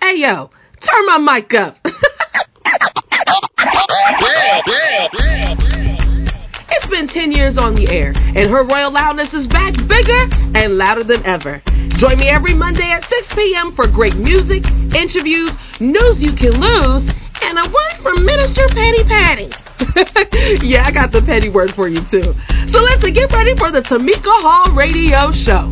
Hey, yo, turn my mic up. It's been 10 years on the air, and her royal loudness is back bigger and louder than ever. Join me every Monday at 6 p.m. for great music, interviews, news you can lose, and a word from Minister Petty Patty. Yeah, I got the petty word for you, too. So listen, get ready for the Tamika Hall Radio Show.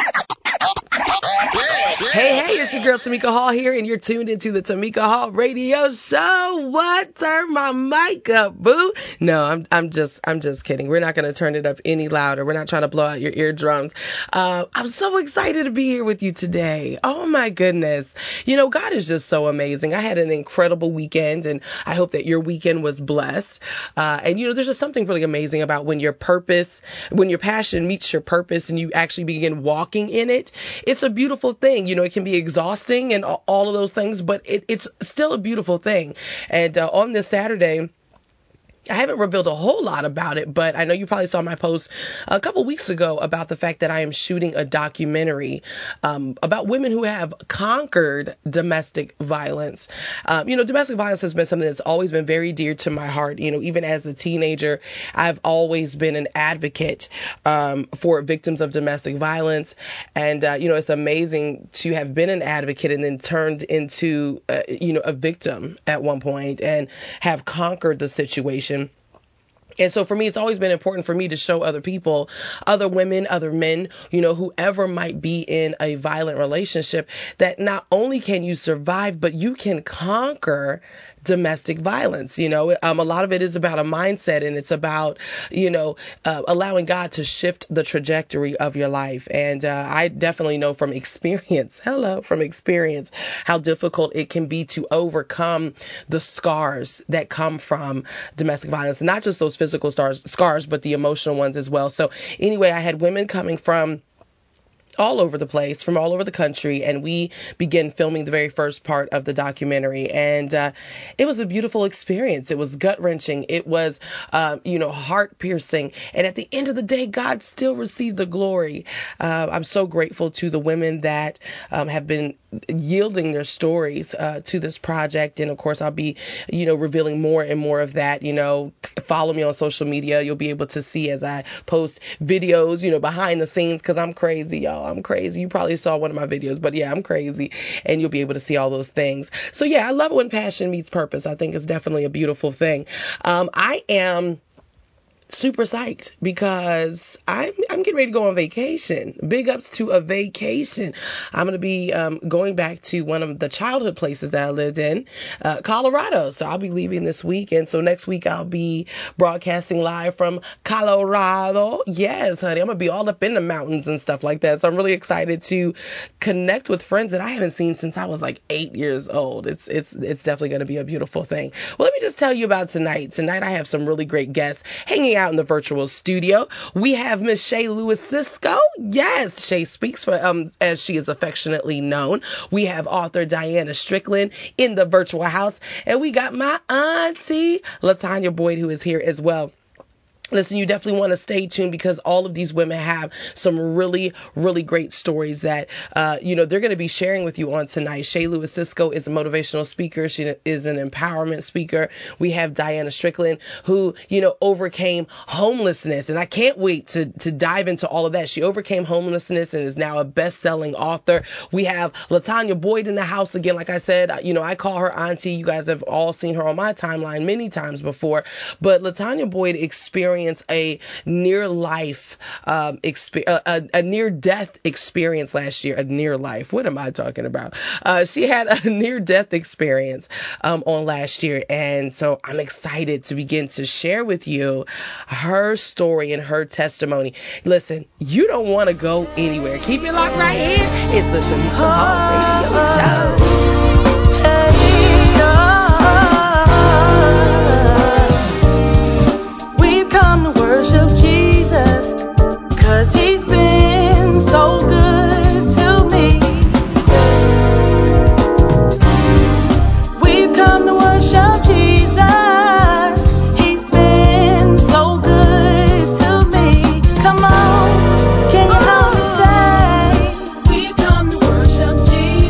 Hey, it's your girl Tamika Hall here, and you're tuned into the Tamika Hall Radio Show. What? Turn my mic up, boo. No, I'm just kidding. We're not going to turn it up any louder. We're not trying to blow out your eardrums. I'm so excited to be here with you today. Oh my goodness. You know, God is just so amazing. I had an incredible weekend, and I hope that your weekend was blessed. And you know, there's just something really amazing about when your passion meets your purpose and you actually begin walking in it. It's a beautiful thing. You know, it can be exhausting and all of those things, but it's still a beautiful thing. And on this Saturday, I haven't revealed a whole lot about it, but I know you probably saw my post a couple weeks ago about the fact that I am shooting a documentary about women who have conquered domestic violence. You know, domestic violence has been something that's always been very dear to my heart. You know, even as a teenager, I've always been an advocate for victims of domestic violence. And, you know, it's amazing to have been an advocate and then turned into, you know, a victim at one point and have conquered the situation. And so for me, it's always been important for me to show other people, other women, other men, you know, whoever might be in a violent relationship, that not only can you survive, but you can conquer domestic violence. You know, a lot of it is about a mindset, and it's about, you know, allowing God to shift the trajectory of your life. And I definitely know from experience, how difficult it can be to overcome the scars that come from domestic violence, not just those physical scars, but the emotional ones as well. So anyway, I had women coming from all over the place, from all over the country, and we began filming the very first part of the documentary. And it was a beautiful experience. It was gut-wrenching. It was, you know, heart-piercing. And at the end of the day, God still received the glory. I'm so grateful to the women that have been yielding their stories to this project. And of course, I'll be, you know, revealing more and more of that. You know, follow me on social media. You'll be able to see as I post videos, you know, behind the scenes, because I'm crazy, y'all. I'm crazy. You probably saw one of my videos, but yeah, I'm crazy, and you'll be able to see all those things. So yeah, I love it when passion meets purpose. I think it's definitely a beautiful thing. I am super psyched because I'm getting ready to go on vacation. Big ups to a vacation. I'm going to be going back to one of the childhood places that I lived in, Colorado. So I'll be leaving this week. And so next week I'll be broadcasting live from Colorado. Yes, honey. I'm going to be all up in the mountains and stuff like that. So I'm really excited to connect with friends that I haven't seen since I was like 8 years old. It's definitely going to be a beautiful thing. Well, let me just tell you about tonight. Tonight I have some really great guests hanging out in the virtual studio. We have Miss Shay Lewis Cisco. Yes, Shay Speaks, for as she is affectionately known. We have author Diana Strickland in the virtual house, and we got my auntie Latanya Boyd, who is here as well. Listen, you definitely want to stay tuned because all of these women have some really, really great stories that, you know, they're going to be sharing with you on tonight. Shay Lewis Cisco is a motivational speaker. She is an empowerment speaker. We have Diana Strickland, who, you know, overcame homelessness. And I can't wait to dive into all of that. She overcame homelessness and is now a best-selling author. We have Latanya Boyd in the house again. Like I said, you know, I call her auntie. You guys have all seen her on my timeline many times before. But Latanya Boyd experienced a near-life, a near-death experience last year. A near-life. What am I talking about? She had a near-death experience on last year. And so I'm excited to begin to share with you her story and her testimony. Listen, you don't want to go anywhere. Keep it locked right here. It's the Tamika Hall Radio Show. Come to worship Jesus, 'cause he's been so good to me. We've come to worship Jesus, he's been so good to me. Come on, can you help me say, we've come to worship Jesus.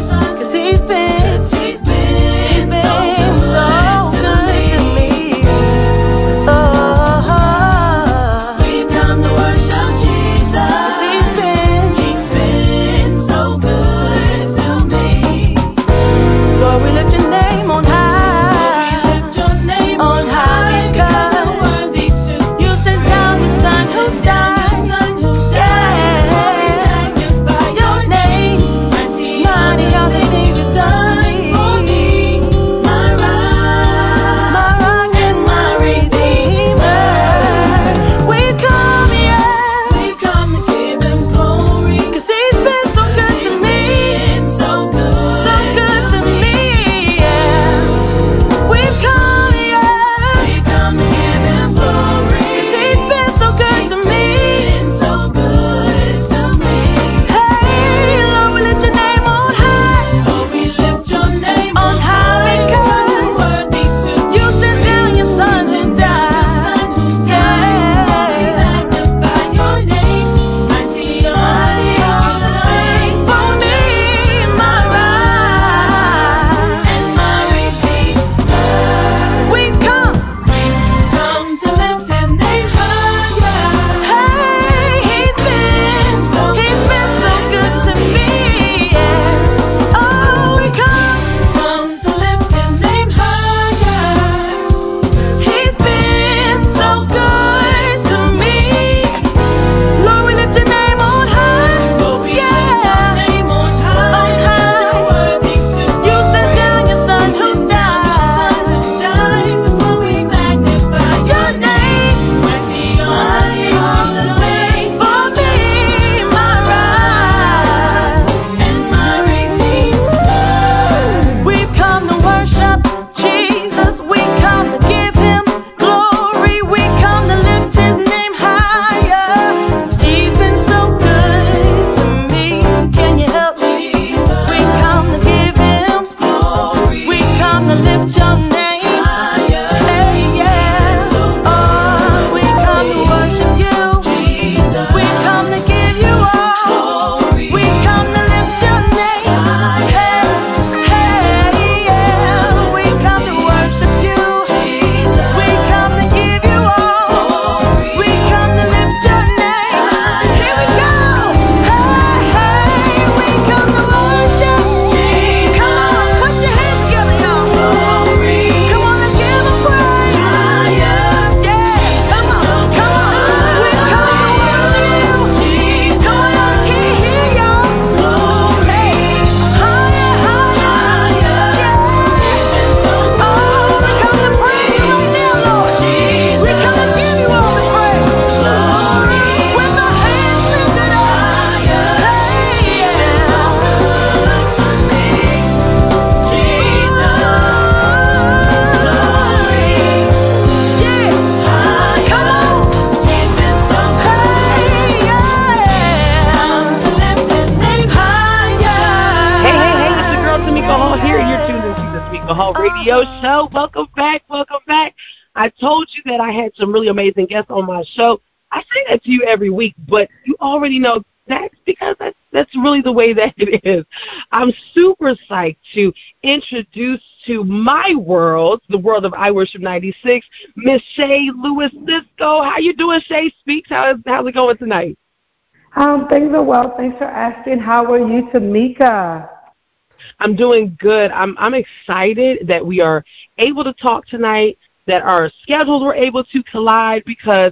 Tamika Hall Radio Show. Welcome back. Welcome back. I told you that I had some really amazing guests on my show. I say that to you every week, but you already know that's because that's really the way that it is. I'm super psyched to introduce to my world, the world of I Worship 96, Miss Shay Lewis Cisco. How you doing, Shay Speaks? How's it going tonight? Things are well. Thanks for asking. How are you, Tamika? I'm doing good. I'm excited that we are able to talk tonight, that our schedules were able to collide because,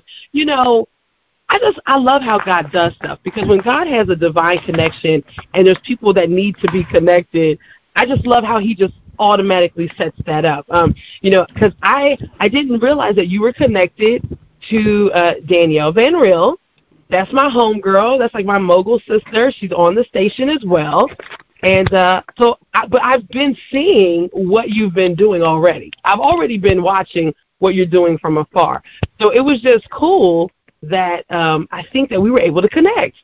I love how God does stuff, because when God has a divine connection and there's people that need to be connected, I just love how he just automatically sets that up. Because I didn't realize that you were connected to Danielle Van Riel. That's my homegirl. That's like my mogul sister. She's on the station as well. And but I've been seeing what you've been doing already. I've already been watching what you're doing from afar. So it was just cool that I think that we were able to connect.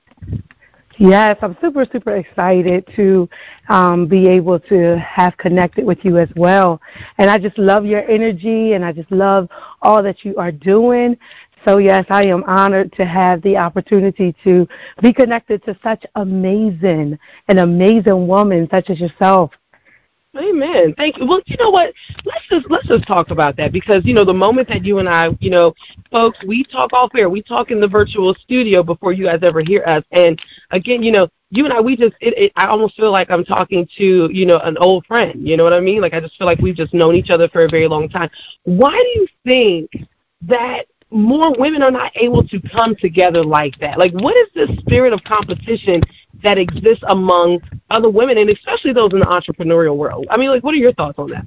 Yes, I'm super, super excited to be able to have connected with you as well. And I just love your energy, and I just love all that you are doing. So, yes, I am honored to have the opportunity to be connected to such an amazing woman such as yourself. Amen. Thank you. Well, you know what? Let's just talk about that, because the moment that you and I, folks, we talk off air. We talk in the virtual studio before you guys ever hear us. And again, you and I, I almost feel like I'm talking to an old friend. You know what I mean? Like, I just feel like we've just known each other for a very long time. Why do you think that more women are not able to come together like that? Like, what is this spirit of competition that exists among other women, and especially those in the entrepreneurial world? I mean, like, what are your thoughts on that?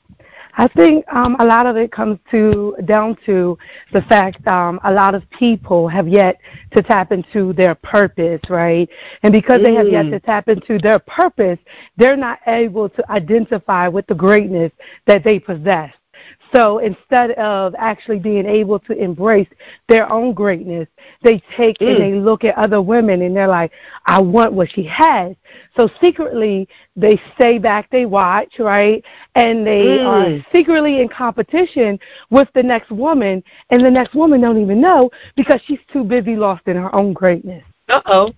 I think a lot of it comes down to the fact a lot of people have yet to tap into their purpose, right? And because they have yet to tap into their purpose, they're not able to identify with the greatness that they possess. So instead of actually being able to embrace their own greatness, they take and they look at other women and they're like, I want what she has. So secretly, they stay back, they watch, right? And they are secretly in competition with the next woman, and the next woman don't even know because she's too busy lost in her own greatness. Uh-oh.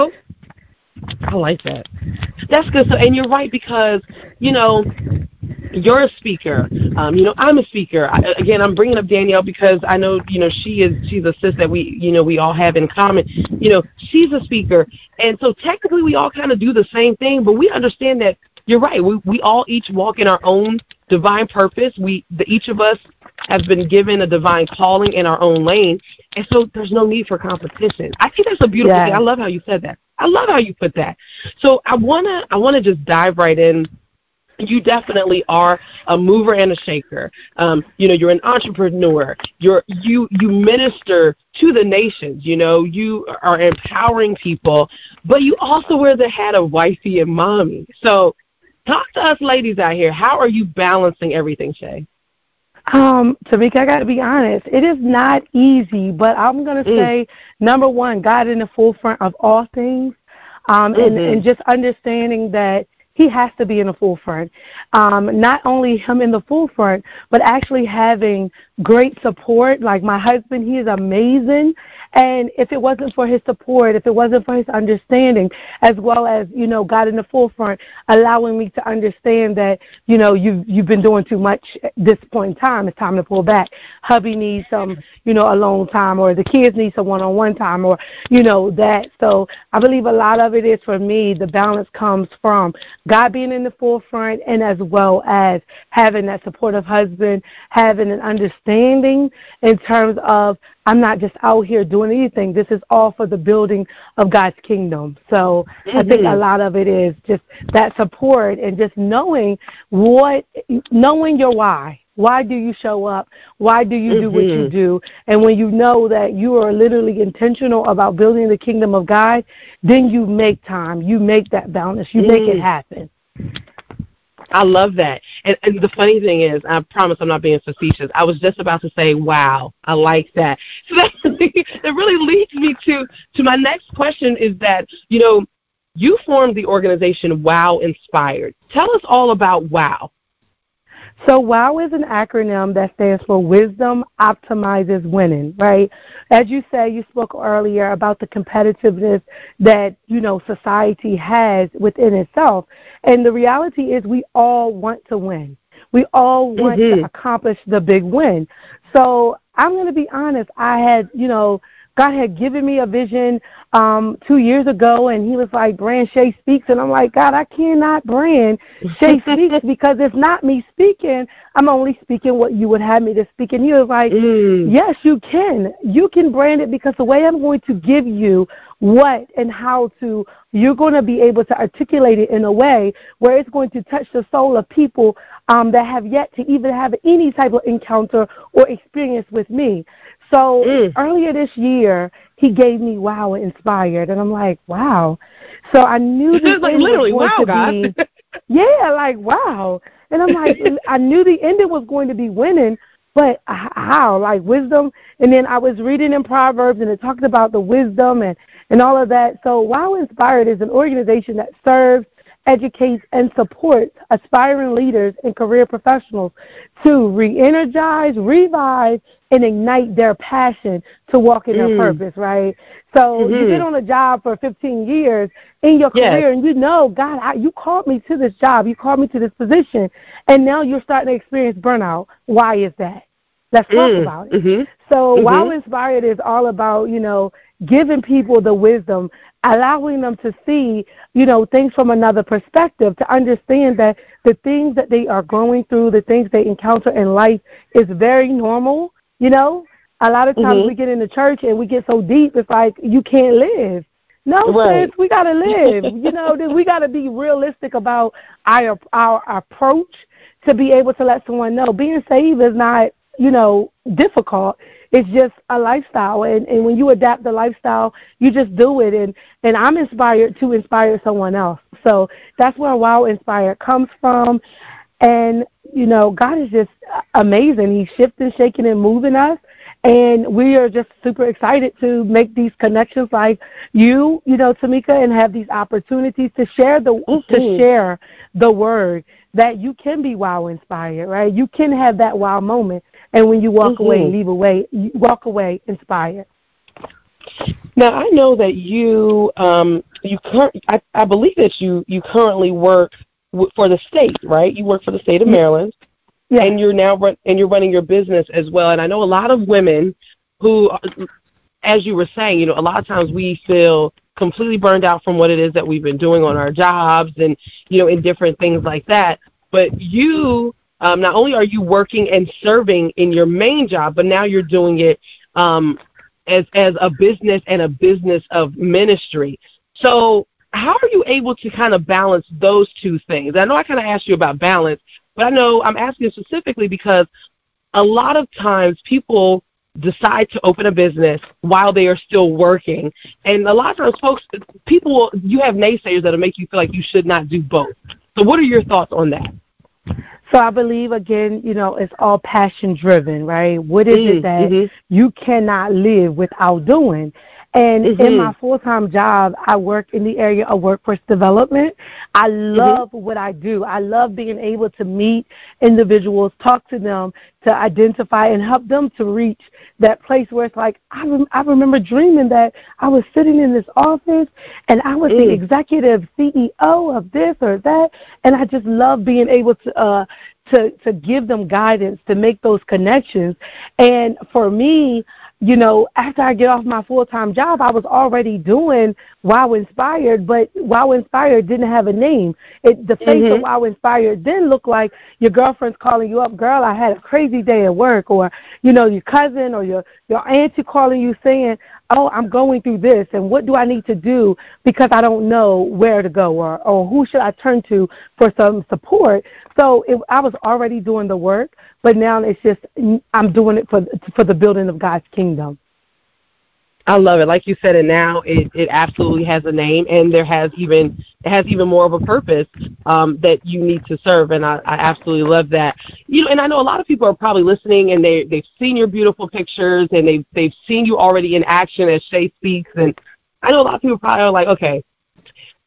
I like that. That's good. So, and you're right, because, you're a speaker. I'm a speaker. I'm bringing up Danielle because I know, she's a sis that we all have in common. She's a speaker. And so technically we all kind of do the same thing, but we understand that you're right. We all each walk in our own divine purpose. Each of us have been given a divine calling in our own lane. And so there's no need for competition. I think that's a beautiful thing. I love how you said that. I love how you put that. So I wanna just dive right in. You definitely are a mover and a shaker. You're an entrepreneur. You minister to the nations. You are empowering people, but you also wear the hat of wifey and mommy. So talk to us ladies out here. How are you balancing everything, Shay? Tamika, I got to be honest. It is not easy, but I'm going to say, number one, God in the forefront of all things, and just understanding that he has to be in the forefront. Not only him in the forefront, but actually having great support. Like my husband, he is amazing. And if it wasn't for his support, if it wasn't for his understanding, as well as, God in the forefront, allowing me to understand that, you've been doing too much at this point in time. It's time to pull back. Hubby needs some, alone time, or the kids need some one-on-one time, or, that. So I believe a lot of it is, for me, the balance comes from God being in the forefront, and as well as having that supportive husband, having an understanding in terms of, I'm not just out here doing anything. This is all for the building of God's kingdom. So I think a lot of it is just that support and just knowing your why. Why do you show up? Why do you do what you do? And when you know that you are literally intentional about building the kingdom of God, then you make time. You make that balance. You make it happen. I love that. And the funny thing is, I promise I'm not being facetious, I was just about to say, wow, I like that. So that really leads me to my next question is that, you formed the organization WOW Inspired. Tell us all about WOW. So WOW is an acronym that stands for Wisdom Optimizes Winning, right? As you say, you spoke earlier about the competitiveness that, society has within itself. And the reality is we all want to win. We all want to accomplish the big win. So I'm going to be honest. I had, God had given me a vision 2 years ago, and he was like, brand Shay Speaks. And I'm like, God, I cannot brand Shay Speaks because it's not me speaking. I'm only speaking what you would have me to speak. And he was like, yes, you can. You can brand it because the way I'm going to give you what and how to, you're going to be able to articulate it in a way where it's going to touch the soul of people that have yet to even have any type of encounter or experience with me. So earlier this year, he gave me WOW Inspired, and I'm like, wow. So I knew the end literally, was going wow, to be, yeah, like wow. And I'm like, I knew the ending was going to be winning, but how? Like wisdom. And then I was reading in Proverbs, and it talked about the wisdom and all of that. So WOW Inspired is an organization that serves, educates, and supports aspiring leaders and career professionals to re-energize, revive, and ignite their passion to walk in their purpose, right? So you've been on a job for 15 years in your career, and God, you called me to this job. You called me to this position, and now you're starting to experience burnout. Why is that? Let's talk about it. So WOW Inspired is all about, giving people the wisdom, allowing them to see, things from another perspective, to understand that the things that they are going through, the things they encounter in life is very normal. A lot of times we get into church and we get so deep, it's like you can't live. No, sis, we got to live. We got to be realistic about our approach to be able to let someone know. Being saved is not, difficult. It's just a lifestyle. And when you adapt the lifestyle, you just do it. And I'm inspired to inspire someone else. So that's where WOW Inspired comes from. And, God is just amazing. He's shifting, shaking, and moving us. And we are just super excited to make these connections like you, Tamika, and have these opportunities to share the word that you can be WOW inspired, right? You can have that WOW moment. And when you walk away, you walk away inspired. Now, I know that I believe that you currently work for the state, right? You work for the state of Maryland. Yeah. And you're now running your business as well. And I know a lot of women who, as you were saying, a lot of times we feel completely burned out from what it is that we've been doing on our jobs and, in different things like that. But you, not only are you working and serving in your main job, but now you're doing it as a business and a business of ministry. So how are you able to kind of balance those two things? I know I kind of asked you about balance, but I know I'm asking specifically because a lot of times people decide to open a business while they are still working. And a lot of times you have naysayers that'll make you feel like you should not do both. So what are your thoughts on that? So I believe, again, it's all passion-driven, right? What is it that you cannot live without doing? And in my full-time job, I work in the area of workforce development. I love what I do. I love being able to meet individuals, talk to them, to identify and help them to reach that place where it's like, I remember dreaming that I was sitting in this office and I was the executive CEO of this or that, and I just love being able to give them guidance, to make those connections. And for me, after I get off my full-time job, I was already doing WOW Inspired, but WOW Inspired didn't have a name. The face of WOW Inspired didn't look like your girlfriend's calling you up, girl, I had a crazy day at work, or, your cousin or your auntie calling you saying, oh, I'm going through this, and what do I need to do because I don't know where to go, or who should I turn to for some support. So I was already doing the work, but now it's just I'm doing it for the building of God's kingdom. I love it. Like you said, and now it absolutely has a name, and it has even more of a purpose that you need to serve, and I absolutely love that. And I know a lot of people are probably listening, and they've seen your beautiful pictures, and they've seen you already in action as Shay Speaks, and I know a lot of people probably are like, okay,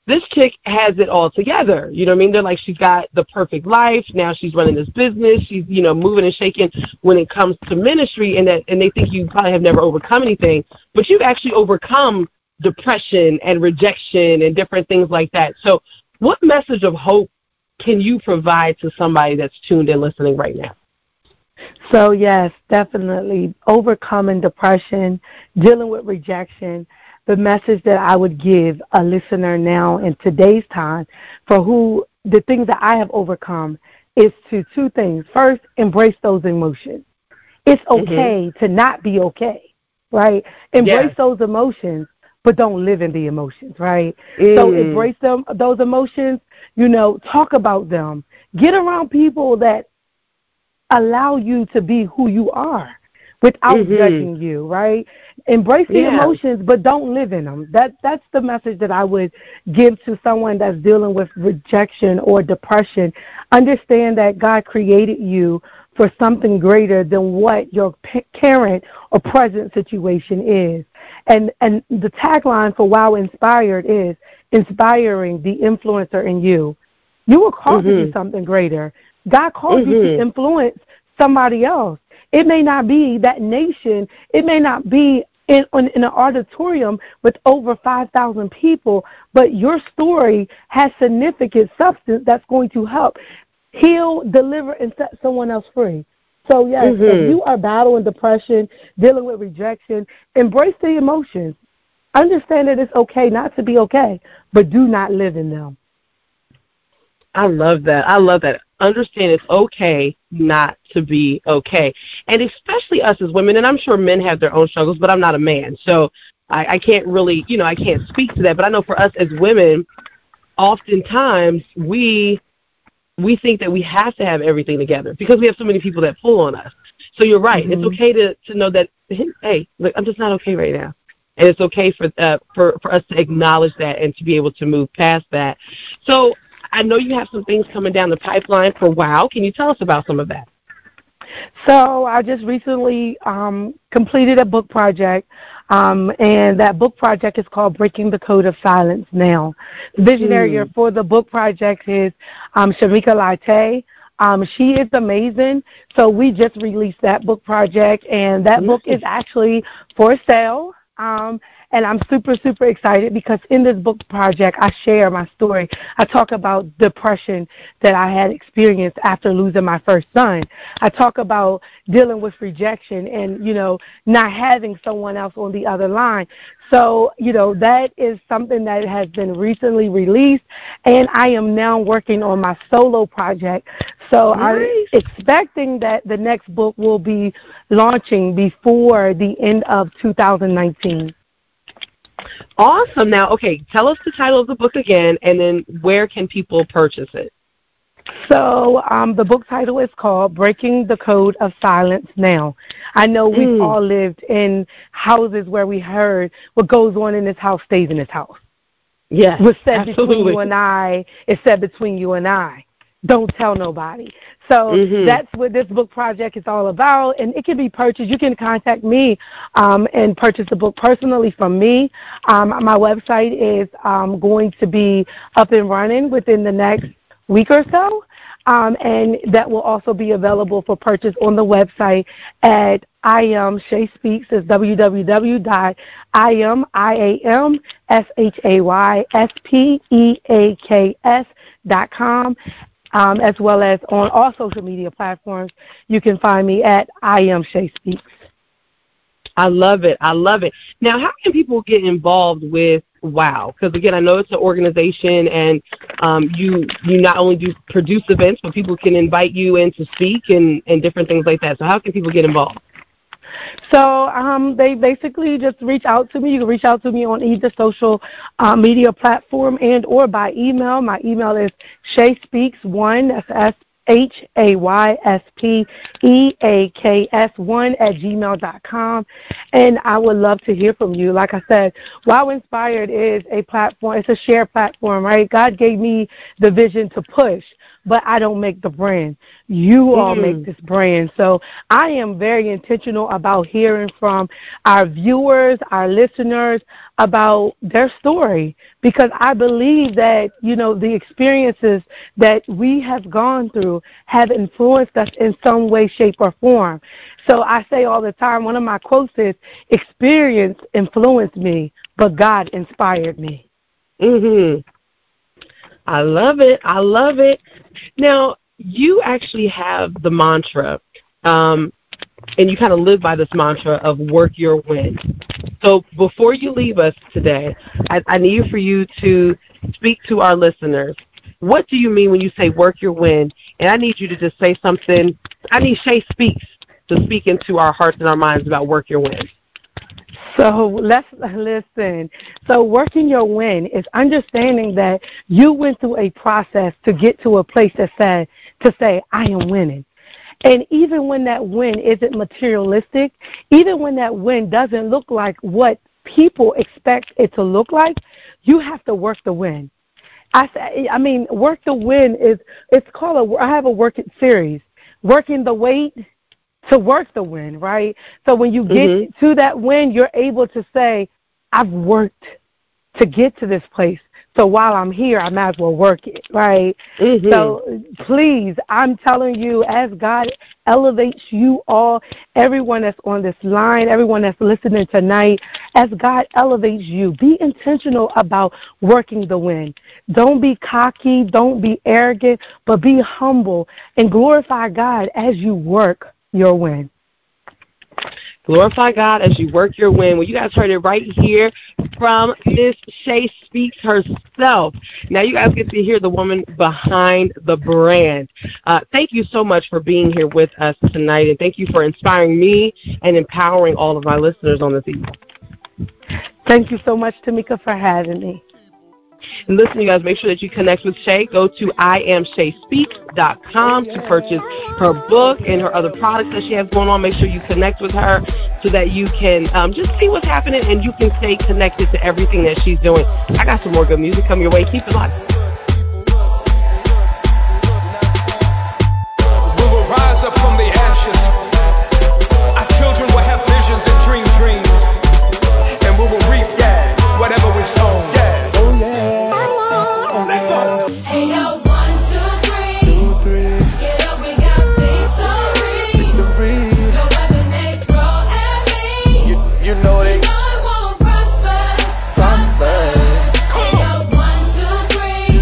this chick has it all together. You know what I mean? They're like, she's got the perfect life. Now she's running this business. She's, moving and shaking when it comes to ministry, and they think you probably have never overcome anything, but you've actually overcome depression and rejection and different things like that. So what message of hope can you provide to somebody that's tuned in listening right now? So, yes, definitely. Overcoming depression, dealing with rejection. The message that I would give a listener now in today's time for who the things that I have overcome is to two things. First, embrace those emotions. It's okay to not be okay, right? Embrace those emotions, but don't live in the emotions, right? So embrace those emotions, talk about them. Get around people that allow you to be who you are without judging you, right? Embrace the emotions, but don't live in them. That's the message that I would give to someone that's dealing with rejection or depression. Understand that God created you for something greater than what your current or present situation is. And the tagline for Wow Inspired is inspiring the influencer in you. You were called to do something greater. God called you to influence somebody else. It may not be that nation. It may not be in an auditorium with over 5,000 people, but your story has significant substance that's going to help heal, deliver, and set someone else free. So, yes, if you are battling depression, dealing with rejection, embrace the emotions. Understand that it's okay not to be okay, but do not live in them. I love that. Understand it's okay not to be okay. And especially us as women, and I'm sure men have their own struggles, but I'm not a man. So I can't really, I can't speak to that. But I know for us as women, oftentimes we think that we have to have everything together because we have so many people that pull on us. So you're right. It's okay to know that, hey, look, I'm just not okay right now. And it's okay for us to acknowledge that and to be able to move past that. So I know you have some things coming down the pipeline for WOW. Can you tell us about some of that? So I just recently completed a book project, and that book project is called Breaking the Code of Silence Now. The visionary for the book project is Shamika Latte. She is amazing. So we just released that book project, and that book is actually for sale. And I'm super, super excited because in this book project, I share my story. I talk about depression that I had experienced after losing my first son. I talk about dealing with rejection and, not having someone else on the other line. So, that is something that has been recently released, and I am now working on my solo project. So I'm expecting that the next book will be launching before the end of 2019. Awesome. Now, okay, tell us the title of the book again, and then where can people purchase it? So the book title is called Breaking the Code of Silence Now. I know we've all lived in houses where we heard what goes on in this house stays in this house. Yes, what's said between you and I is said between you and I. Don't tell nobody. So that's what this book project is all about, and it can be purchased. You can contact me and purchase the book personally from me. My website is going to be up and running within the next week or so, and that will also be available for purchase on the website at I Am Shay Speaks. It's www.iamshayspeaks.com. As well as on all social media platforms. You can find me at I Am Shay Speaks. I love it. Now, how can people get involved with WOW? Because, again, I know it's an organization, and you not only do produce events, but people can invite you in to speak and different things like that. So how can people get involved? So they basically just reach out to me. You can reach out to me on either social media platform and or by email. My email is shayspeaks1, that's HAYSPEAKS1@gmail.com. And I would love to hear from you. Like I said, Wow Inspired is a platform. It's a share platform, right? God gave me the vision to push, but I don't make the brand. You all make this brand. So I am very intentional about hearing from our viewers, our listeners, about their story, because I believe that, the experiences that we have gone through have influenced us in some way, shape, or form. So I say all the time, one of my quotes is, experience influenced me, but God inspired me. I love it. I love it. Now, you actually have the mantra, and you kind of live by this mantra of work your win. So before you leave us today, I need for you to speak to our listeners. What do you mean when you say work your win? And I need you to just say something. I need Shay Speaks to speak into our hearts and our minds about work your win. So let's listen. So working your win is understanding that you went through a process to get to a place to say, I am winning. And even when that win isn't materialistic, even when that win doesn't look like what people expect it to look like, you have to work the win. Work the win it's called I have a work it series, working the weight to work the win, right? So when you get to that win, you're able to say, I've worked to get to this place. So while I'm here, I might as well work it, right? So please, I'm telling you, as God elevates you all, everyone that's on this line, everyone that's listening tonight, as God elevates you, be intentional about working the win. Don't be cocky, don't be arrogant, but be humble and glorify God as you work your win. Glorify God as you work your win. Well, you guys heard it right here from Miss Shay Speaks herself. Now you guys get to hear the woman behind the brand. Thank you so much for being here with us tonight, and thank you for inspiring me and empowering all of my listeners on this evening. Thank you so much, Tamika, for having me. And listen, you guys, make sure that you connect with Shay. Go to IamShaySpeaks.com to purchase her book and her other products that she has going on. Make sure you connect with her so that you can just see what's happening and you can stay connected to everything that she's doing. I got some more good music coming your way. Keep it locked. We will rise up from the ashes. Our children will have visions and dreams. And we will reap, whatever we've sown. Hey yo, 1, 2, 3. Get up, we got victory. No weapon they throw at me. You know it won't prosper. Hey yo, 1, 2, 3.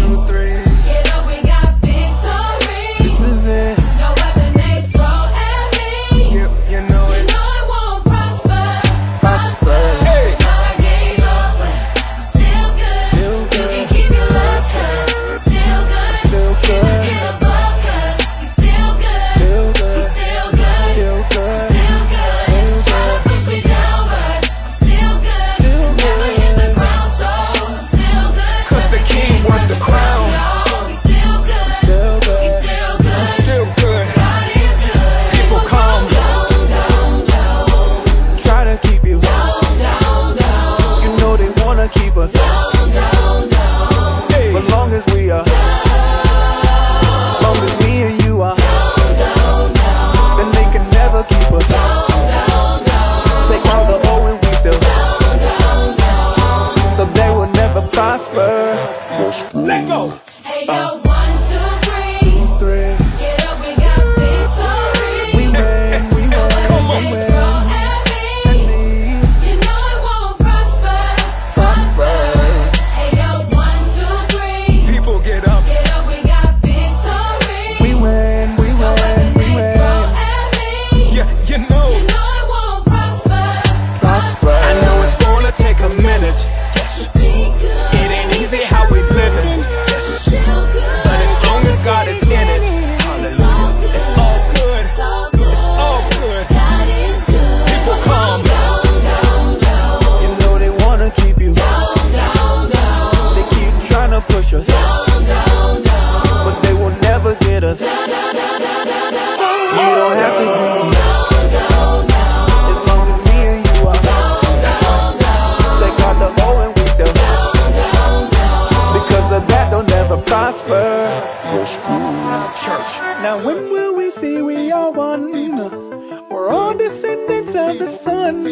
Church. Now when will we see we are one? We're all descendants of the Son,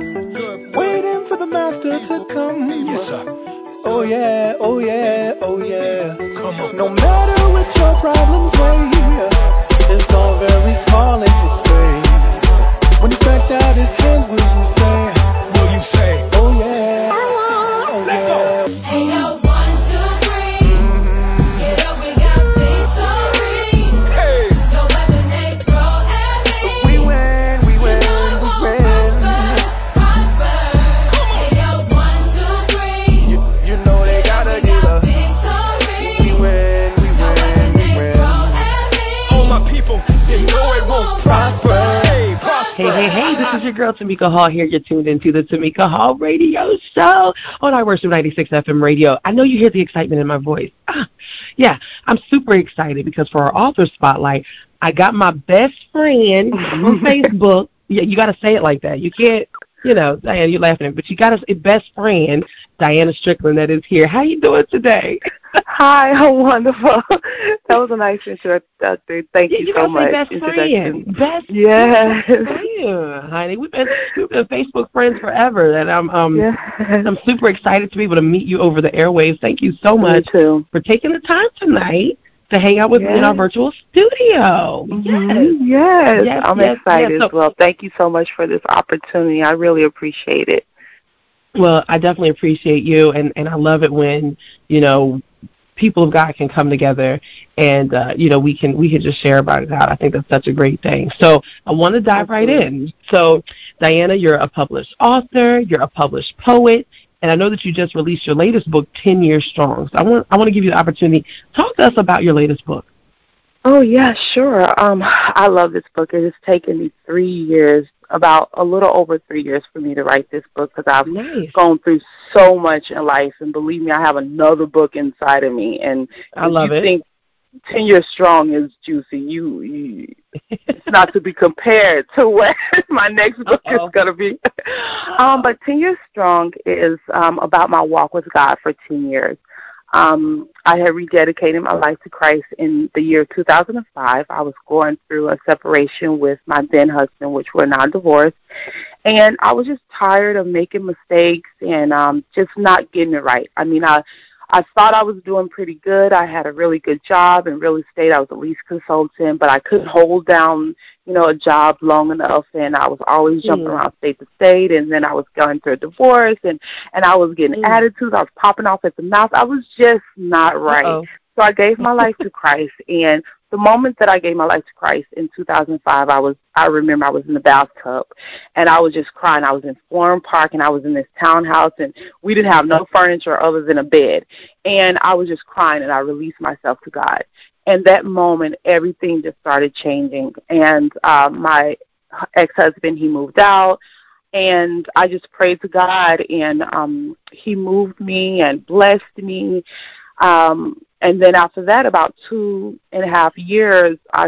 waiting for the Master to come. Yes, sir. Oh yeah, oh yeah, oh yeah. Come on. No matter what your problems weigh, it's all very small in His face. When He stretch out His hand, will you say? Will you say? Oh yeah, oh yeah. Hey yo, 1, 2, 3. Get up, we got victory. Hey, No weapon they throw at me. we win, we win, we win. Prosper. Hey yo, 1, 2, 3. You know they gotta give up. Victory. We win, we win, we win. All my people, you know it won't prosper. Hey, prosper. Hey, this is your girl, Tamika Hall here. You're tuned into the Tamika Hall Radio Show on iWorship 96 FM Radio. I know you hear the excitement in my voice. Yeah, I'm super excited because for our author spotlight, I got my best friend on Facebook. Yeah, you got to say it like that. You can't, Diana, you're laughing, but you got a best friend, Diana Strickland, that is here. How you doing today? Hi, I'm wonderful. That was a nice introduction. Thank you so much. Best friend. Best yes. friend, honey. We've been Facebook friends forever, and I'm super excited to be able to meet you over the airwaves. Thank you so much for taking the time tonight to hang out with me in our virtual studio. Mm-hmm. Yes. I'm excited as well. Thank you so much for this opportunity. I really appreciate it. Well, I definitely appreciate you, and I love it when, people of God can come together and, we can just share about it out. I think that's such a great thing. So I want to dive right in. So, Diana, you're a published author, you're a published poet, and I know that you just released your latest book, 10 Years Strong. So I want to give you the opportunity. Talk to us about your latest book. Oh, yeah, sure. I love this book. It has taken me 3 years, about a little over 3 years for me to write this book because I've gone through so much in life. And believe me, I have another book inside of me. And I love it. Think 10 Years Strong is juicy. It's not to be compared to what my next book is going to be. But 10 Years Strong is about my walk with God for 10 years. I had rededicated my life to Christ in the year 2005. I was going through a separation with my then husband, which we're now divorced. And I was just tired of making mistakes and just not getting it right. I mean, I thought I was doing pretty good. I had a really good job in real estate. I was a lease consultant, but I couldn't hold down, a job long enough, and I was always jumping around state to state, and then I was going through a divorce, and I was getting attitudes. I was popping off at the mouth. I was just not right. So I gave my life to Christ, and the moment that I gave my life to Christ in 2005, I remember I was in the bathtub, and I was just crying. I was in Florham Park, and I was in this townhouse, and we didn't have no furniture other than a bed. And I was just crying, and I released myself to God. And that moment, everything just started changing. And my ex-husband, he moved out, and I just prayed to God, and he moved me and blessed me. And then after that, about 2.5 years, I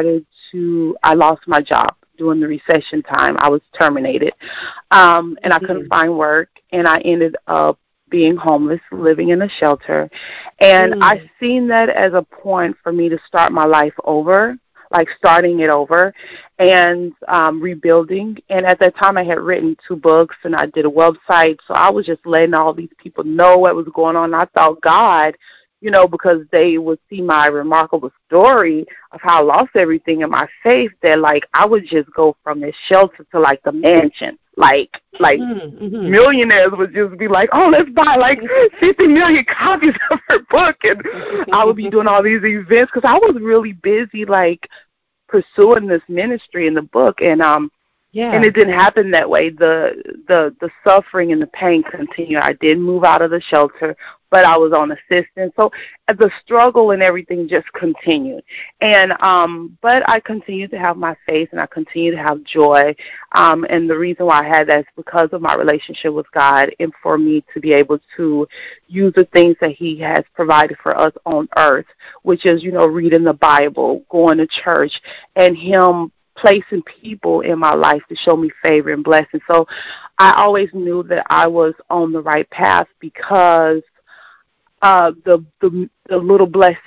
lost my job during the recession time. I was terminated, and I couldn't find work, and I ended up being homeless, living in a shelter. And I seen that as a point for me to start my life over, like starting it over and rebuilding. And at that time, I had written 2 books, and I did a website, so I was just letting all these people know what was going on. I thought God, because they would see my remarkable story of how I lost everything in my faith, that, like, I would just go from this shelter to, like, the mansion. Like millionaires would just be like, oh, let's buy, like, 50 million copies of her book. And I would be doing all these events because I was really busy, like, pursuing this ministry in the book. And and it didn't happen that way. The suffering and the pain continued. I did move out of the shelter, but I was on assistance. So the struggle and everything just continued. And but I continued to have my faith, and I continued to have joy. And the reason why I had that is because of my relationship with God, and for me to be able to use the things that He has provided for us on earth, which is, reading the Bible, going to church, and Him placing people in my life to show me favor and blessing. So I always knew that I was on the right path because the little blessings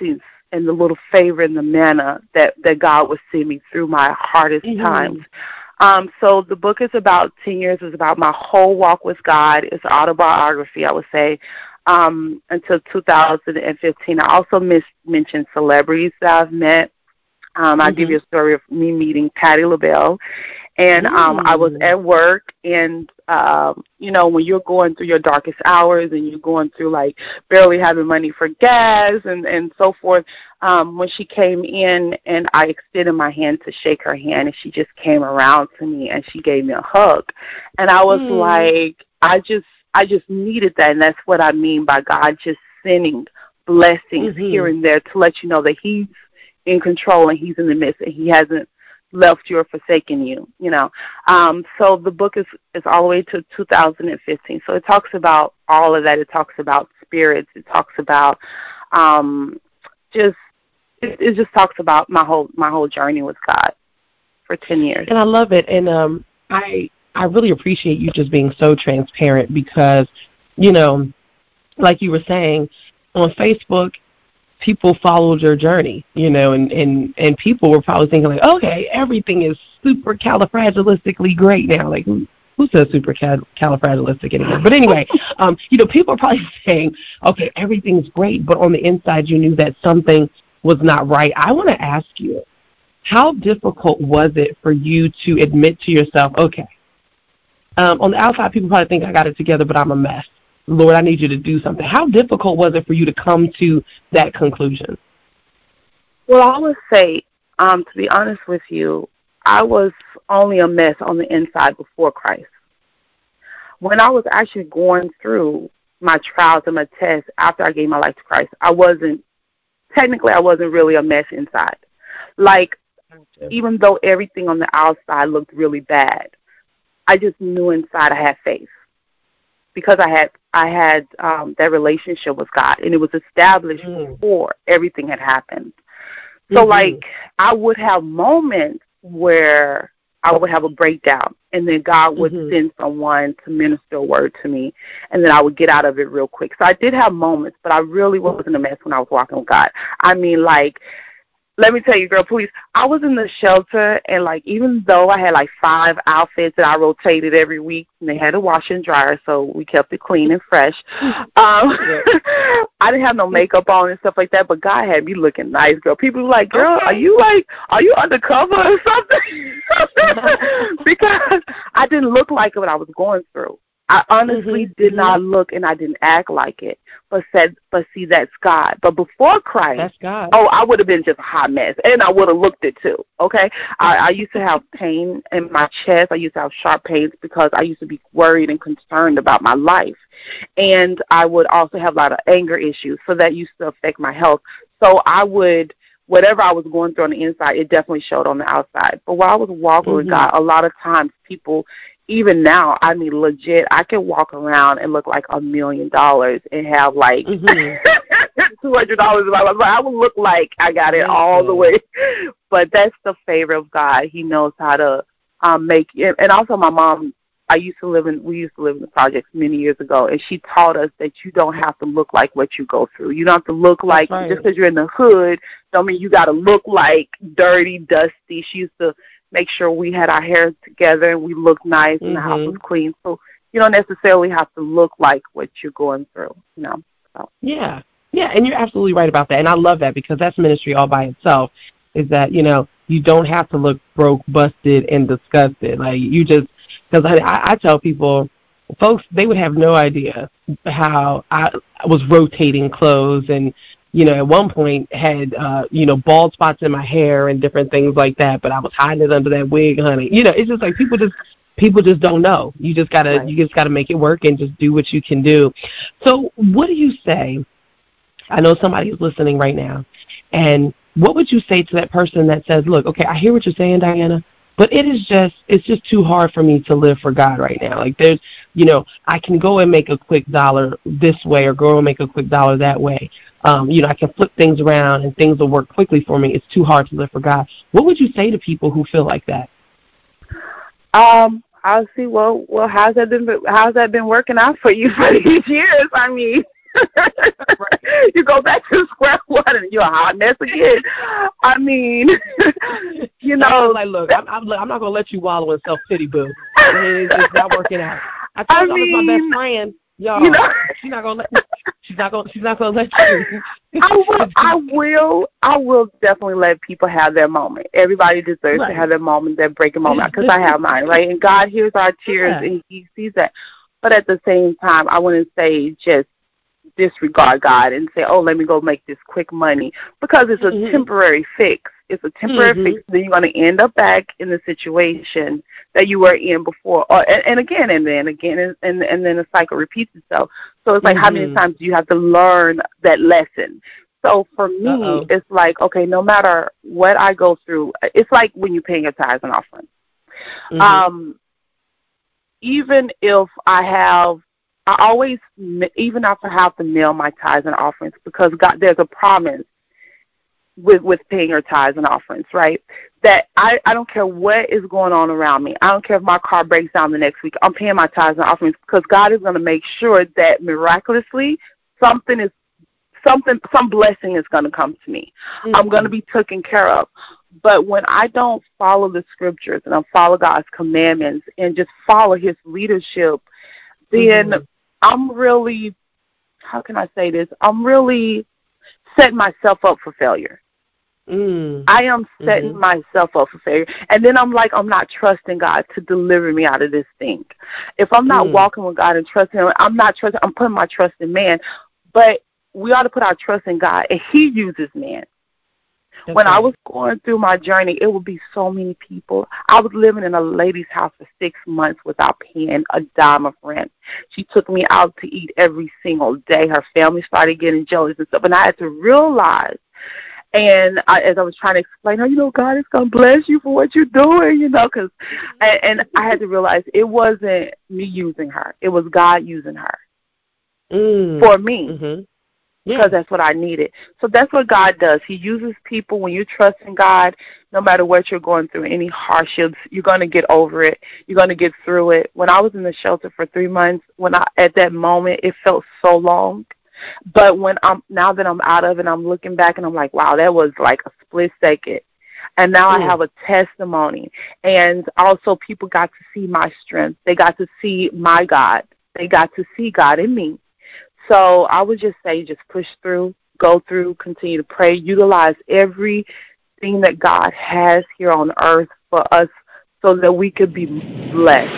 and the little favor and the manna that God would send me through my hardest times. So the book is about 10 years. It's about my whole walk with God. It's autobiography, I would say, until 2015. I also mentioned celebrities that I've met. I'll give you a story of me meeting Patti LaBelle. And I was at work, and, when you're going through your darkest hours and you're going through, like, barely having money for gas and so forth, when she came in and I extended my hand to shake her hand, and she just came around to me and she gave me a hug. And I was like, I just needed that, and that's what I mean by God just sending blessings here and there to let you know that He's in control and He's in the midst, and He hasn't left you or forsaken you, So the book is all the way to 2015. So it talks about all of that. It talks about spirits. It talks about it just talks about my whole journey with God for 10 years. And I love it. And I really appreciate you just being so transparent because, like you were saying, on Facebook, people followed your journey, and people were probably thinking like, okay, everything is super califragilistically great now. Like, who says super califragilistic anymore? But anyway, people are probably saying, okay, everything's great, but on the inside you knew that something was not right. I want to ask you, how difficult was it for you to admit to yourself, okay, on the outside people probably think I got it together, but I'm a mess. Lord, I need you to do something. How difficult was it for you to come to that conclusion? Well, I would say, to be honest with you, I was only a mess on the inside before Christ. When I was actually going through my trials and my tests after I gave my life to Christ, I wasn't really a mess inside. Like, even though everything on the outside looked really bad, I just knew inside I had faith. Because I had that relationship with God, and it was established before everything had happened. So, like, I would have moments where I would have a breakdown, and then God would send someone to minister a word to me, and then I would get out of it real quick. So I did have moments, but I really wasn't a mess when I was walking with God. I mean, like, let me tell you, girl, please, I was in the shelter, and, like, even though I had, like, 5 outfits that I rotated every week, and they had a wash and dryer, so we kept it clean and fresh, I didn't have no makeup on and stuff like that, but God had me looking nice, girl. People were like, girl, are you undercover or something? Because I didn't look like what I was going through. I honestly did not look, and I didn't act like it. But see, that's God. But before Christ, that's God. Oh, I would have been just a hot mess, and I would have looked it too. Okay, I used to have pain in my chest. I used to have sharp pains because I used to be worried and concerned about my life, and I would also have a lot of anger issues. So that used to affect my health. So whatever I was going through on the inside, it definitely showed on the outside. But while I was walking with God, a lot of times people, even now, I mean, legit, I can walk around and look like $1 million and have like $200 in my life. I would look like I got it all the way. But that's the favor of God. He knows how to make it. And also my mom, we used to live in the projects many years ago, and she taught us that you don't have to look like what you go through. You don't have to look like, just because you're in the hood, don't mean you got to look like dirty, dusty. She used to make sure we had our hair together and we looked nice and the house was clean. So you don't necessarily have to look like what you're going through, So. Yeah, and you're absolutely right about that. And I love that because that's ministry all by itself, is that, you don't have to look broke, busted, and disgusted. Like, you just, because I tell people, folks, they would have no idea how I was rotating clothes and, at one point had, bald spots in my hair and different things like that, but I was hiding it under that wig, honey. It's just like people just don't know. You just gotta make it work and just do what you can do. So what do you say? I know somebody is listening right now, and what would you say to that person that says, look, okay, I hear what you're saying, Diana, but it's just too hard for me to live for God right now. Like, there's, I can go and make a quick dollar this way or go and make a quick dollar that way. I can flip things around and things will work quickly for me. It's too hard to live for God. What would you say to people who feel like that? I'll see. Well, how's that been working out for you for these years? I mean, You go back to square one and you're a hot mess again. I mean, you know. Like, look, I'm not going to let you wallow in self-pity, boo. It's not working out. I told you I was my best friend. Y'all, you know, she's not gonna let me. She's not gonna let you. I will definitely let people have their moment. Everybody deserves to have their moment, their breaking moment, because I have mine, right? And God hears our tears and He sees that. But at the same time, I wouldn't say just disregard God and say, "Oh, let me go make this quick money," because it's a temporary fix. It's a temporary fix. Then you're going to end up back in the situation that you were in before, and again, and then again, and then the cycle repeats itself. So it's like, how many times do you have to learn that lesson? So for me, it's like, okay, no matter what I go through, it's like when you're paying your tithes and offerings. Even if I always, even if I have to nail my tithes and offerings, because God, there's a promise with paying your tithes and offerings, right? That I don't care what is going on around me. I don't care if my car breaks down the next week. I'm paying my tithes and offerings because God is going to make sure that miraculously some blessing is going to come to me. I'm going to be taken care of. But when I don't follow the scriptures and I follow God's commandments and just follow His leadership, then I'm really, how can I say this? I'm really setting myself up for failure. I am setting myself up for failure. And then I'm like, I'm not trusting God to deliver me out of this thing. If I'm not walking with God and trusting Him, I'm putting my trust in man. But we ought to put our trust in God, and He uses man. When I was going through my journey, it would be so many people. I was living in a lady's house for 6 months without paying a dime of rent. She took me out to eat every single day. Her family started getting jealous and stuff. And I had to realize, and as I was trying to explain her, God is going to bless you for what you're doing, because, and I had to realize it wasn't me using her. It was God using her for me. Because that's what I needed. So that's what God does. He uses people. When you trust in God, no matter what you're going through, any hardships, you're going to get over it. You're going to get through it. When I was in the shelter for 3 months, at that moment, it felt so long. But now that I'm out of it, I'm looking back and I'm like, wow, that was like a split second. And now I have a testimony. And also people got to see my strength. They got to see my God. They got to see God in me. So I would just say, just push through, go through, continue to pray, utilize everything that God has here on earth for us so that we could be blessed.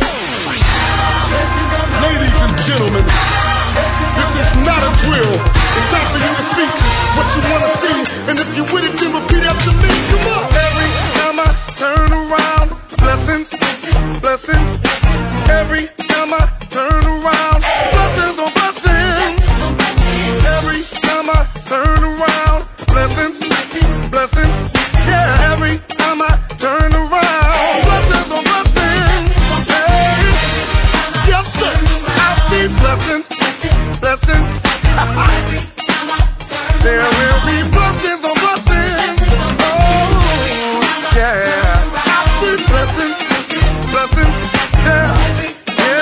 Ladies and gentlemen, this is not a drill. It's time for you to speak what you want to see. And if you're with it, then repeat after me. Come on. Every time I turn around, blessings, blessings. Every time I turn around, blessings on blessings. Every time I turn around, blessings, blessings. Yeah, every time I turn around, blessings on blessings. Hey, yes sir, I see blessings, blessings. There will be blessings on blessings. Oh, yeah, I see blessings, blessings. Yeah, yeah.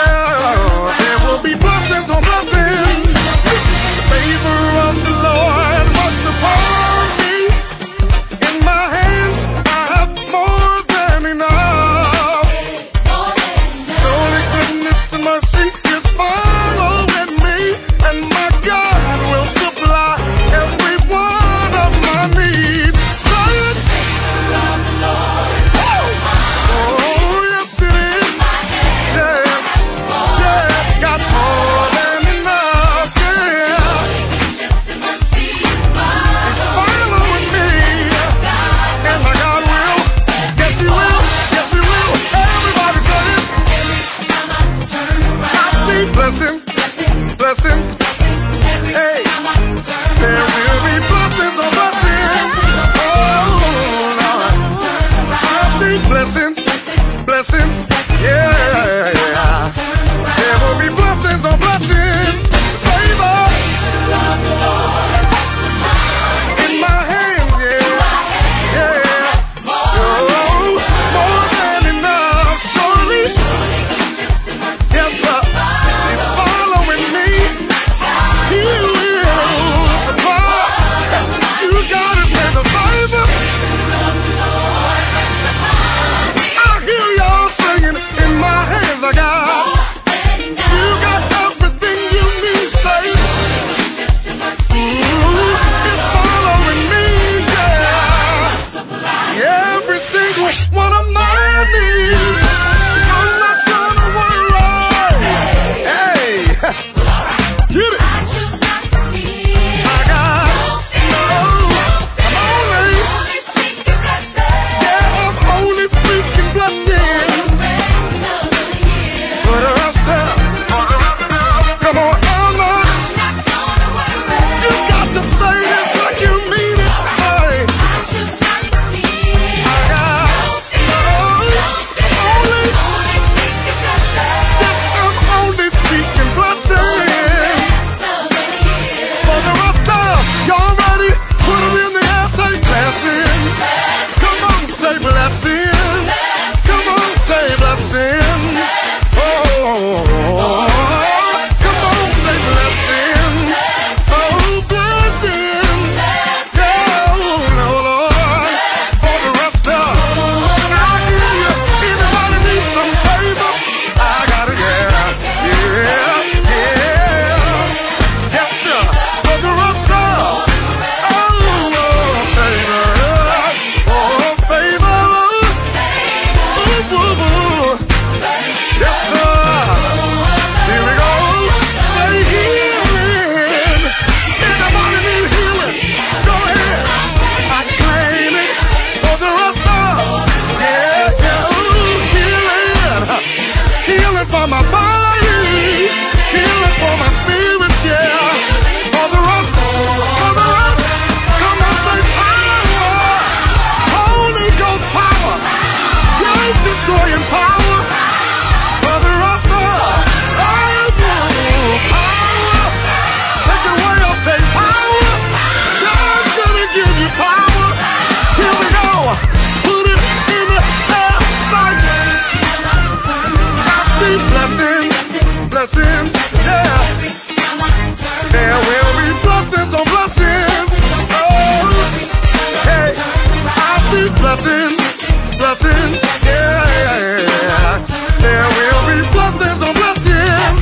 blessings. Yeah. There will be blessings on blessings. Oh, hey, I see blessings, blessings. Yeah. There will be blessings on blessings.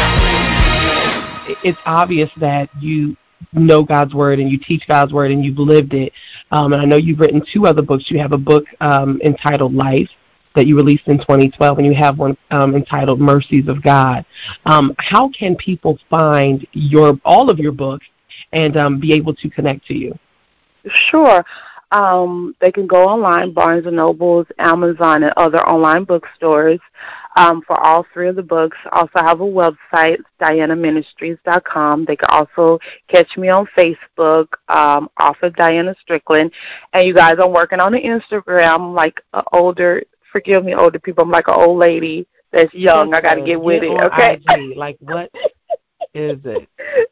It's obvious that you know God's word and you teach God's word and you've lived it. And I know you've written 2 other books. You have a book entitled Life that you released in 2012, and you have one entitled Mercies of God. How can people find all of your books and be able to connect to you? Sure. They can go online, Barnes & Nobles, Amazon, and other online bookstores for all 3 of the books. I also have a website, DianaMinistries.com. They can also catch me on Facebook, off of Diana Strickland. And you guys, I'm working on the Instagram, like older people. I'm like an old lady that's young. I got to get with it, okay? IG. Like, what is it?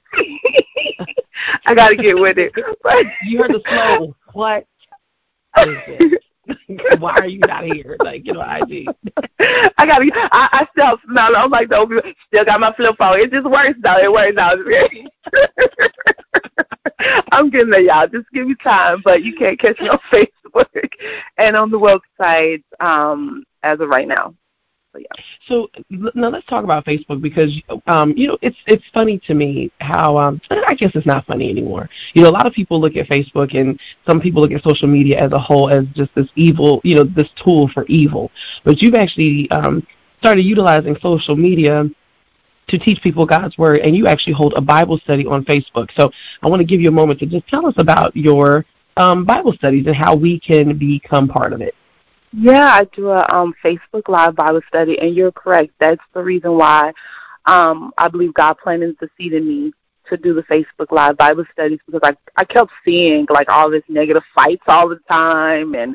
I got to get with it. You heard the slow. What is it? Why are you not here? Like, IG. I still smell it. I'm like, no, still got my flip phone. It just works now. It works now. I'm getting there, y'all. Just give me time. But you can't catch me on Facebook and on the website as of right now. So now let's talk about Facebook because, it's funny to me how, I guess it's not funny anymore. A lot of people look at Facebook and some people look at social media as a whole as just this evil, this tool for evil. But you've actually started utilizing social media to teach people God's word, and you actually hold a Bible study on Facebook. So I want to give you a moment to just tell us about your Bible studies and how we can become part of it. Yeah, I do a Facebook Live Bible study, and you're correct. That's the reason why I believe God planted the seed in me to do the Facebook Live Bible studies, because I kept seeing, like, all this negative fights all the time and,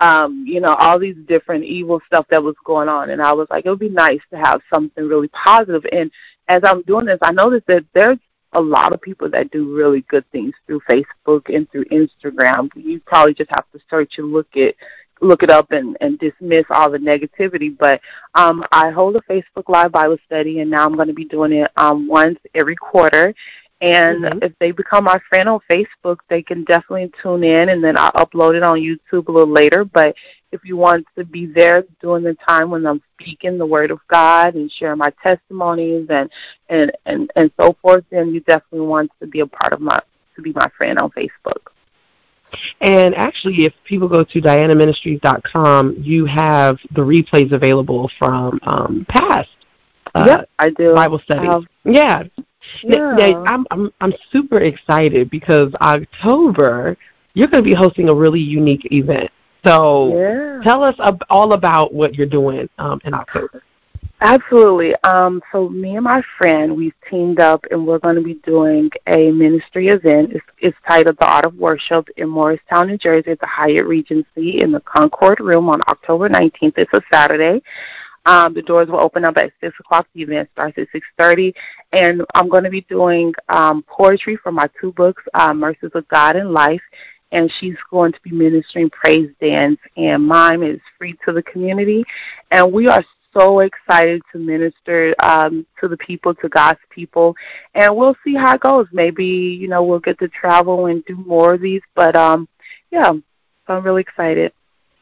all these different evil stuff that was going on. And I was like, it would be nice to have something really positive. And as I'm doing this, I noticed that there's a lot of people that do really good things through Facebook and through Instagram. You probably just have to search and look it up and dismiss all the negativity. But I hold a Facebook Live Bible study, and now I'm going to be doing it once every quarter. And if they become my friend on Facebook, they can definitely tune in, and then I'll upload it on YouTube a little later. But if you want to be there during the time when I'm speaking the Word of God and sharing my testimonies and so forth, then you definitely want to be a part of to be my friend on Facebook. And actually, if people go to DianaMinistries.com, you have the replays available from past I do. Bible studies. Yeah. Now, I'm super excited because October, you're going to be hosting a really unique event. So tell us all about what you're doing in October. Absolutely. So me and my friend, we've teamed up, and we're going to be doing a ministry event. It's titled The Art of Worship in Morristown, New Jersey, at the Hyatt Regency in the Concord Room on October 19th. It's a Saturday. The doors will open up at 6 o'clock. The event starts at 6:30. And I'm going to be doing poetry from my 2 books, Mercies of God and Life. And she's going to be ministering praise dance, and mime is free to the community. And we are so excited to minister to the people, to God's people, and we'll see how it goes. Maybe, we'll get to travel and do more of these, but so I'm really excited.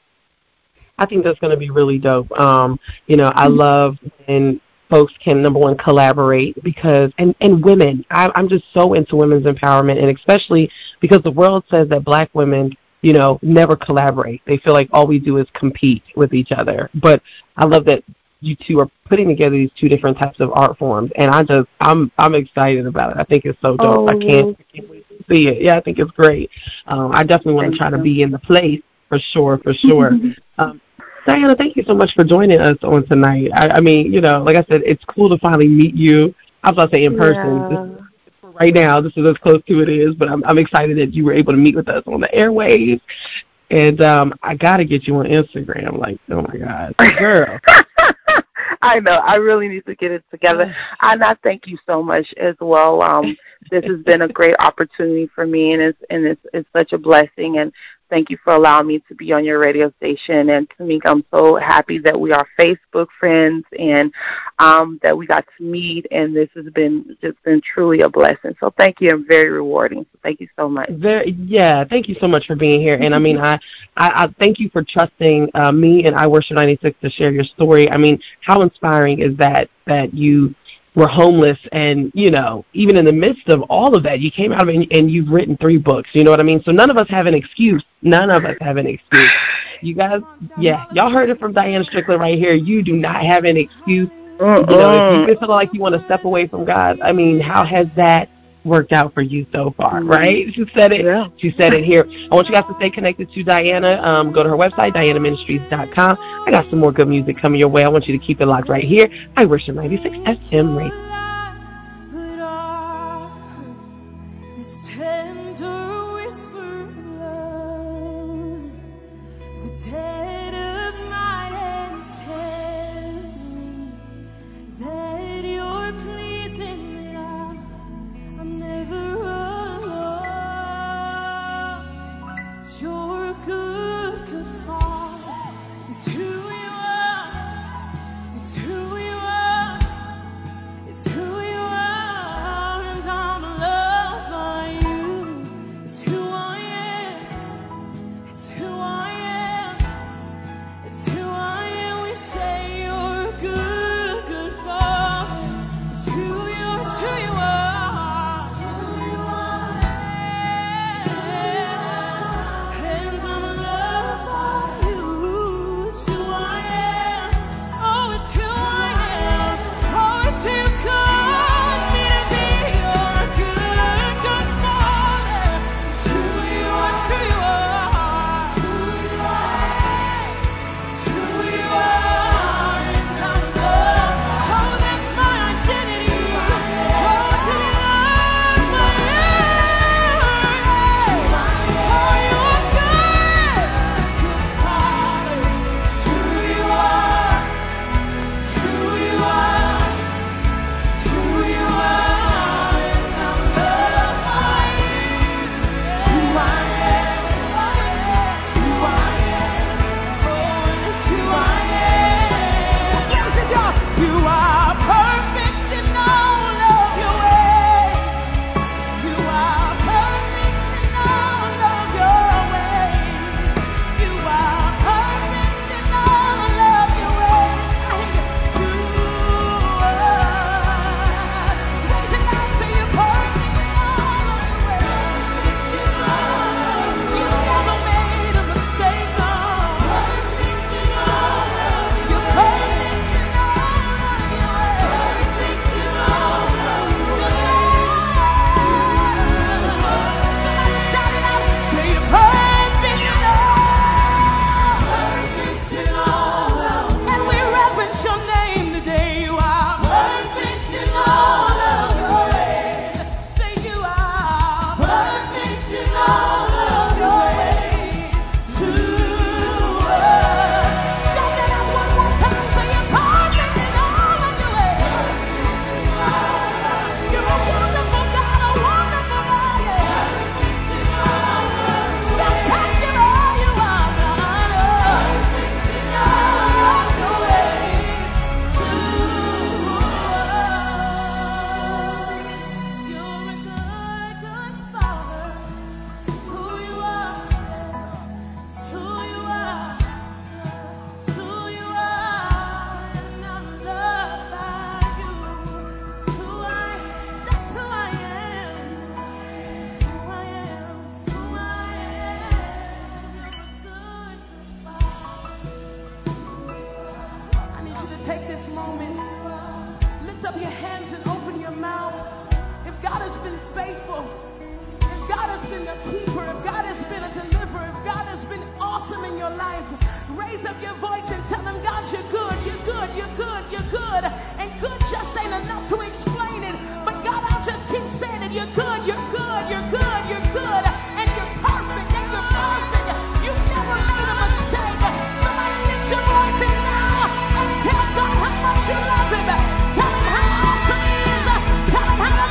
I think that's going to be really dope. I love when folks can, number one, collaborate because, and women, I'm just so into women's empowerment, and especially because the world says that black women, never collaborate. They feel like all we do is compete with each other. But I love that you two are putting together these 2 different types of art forms, and I'm excited about it. I think it's so dope. I can't wait to see it. Yeah, I think it's great. I definitely want to try to be in the place for sure. Diana, thank you so much for joining us on tonight. I mean, like I said, it's cool to finally meet you. I was about to say in person. Right now, this is as close to it is, but I'm excited that you were able to meet with us on the airwaves. And I got to get you on Instagram. Like, oh, my God. Girl. I know. I really need to get it together. And I thank you so much as well. This has been a great opportunity for me, and it's such a blessing. And thank you for allowing me to be on your radio station. And Tamika, I'm so happy that we are Facebook friends and that we got to meet. And this has been truly a blessing. So thank you, and very rewarding. So thank you so much. Thank you so much for being here. And I mean, I thank you for trusting me and I Worship 96 to share your story. I mean, how inspiring is that you were homeless and, you know, even in the midst of all of that, you came out of it and you've written 3 books, you know what I mean? So none of us have an excuse. None of us have an excuse. You guys, y'all heard it from Diana Strickland right here. You do not have an excuse. You know, if you feel like you want to step away from God, I mean, how has that worked out for you so far, right? She said it. Yeah. She said it here. I want you guys to stay connected to Diana. Go to her website, DianaMinistries.com. I got some more good music coming your way. I want you to keep it locked right here. I Worship 96 FM Radio.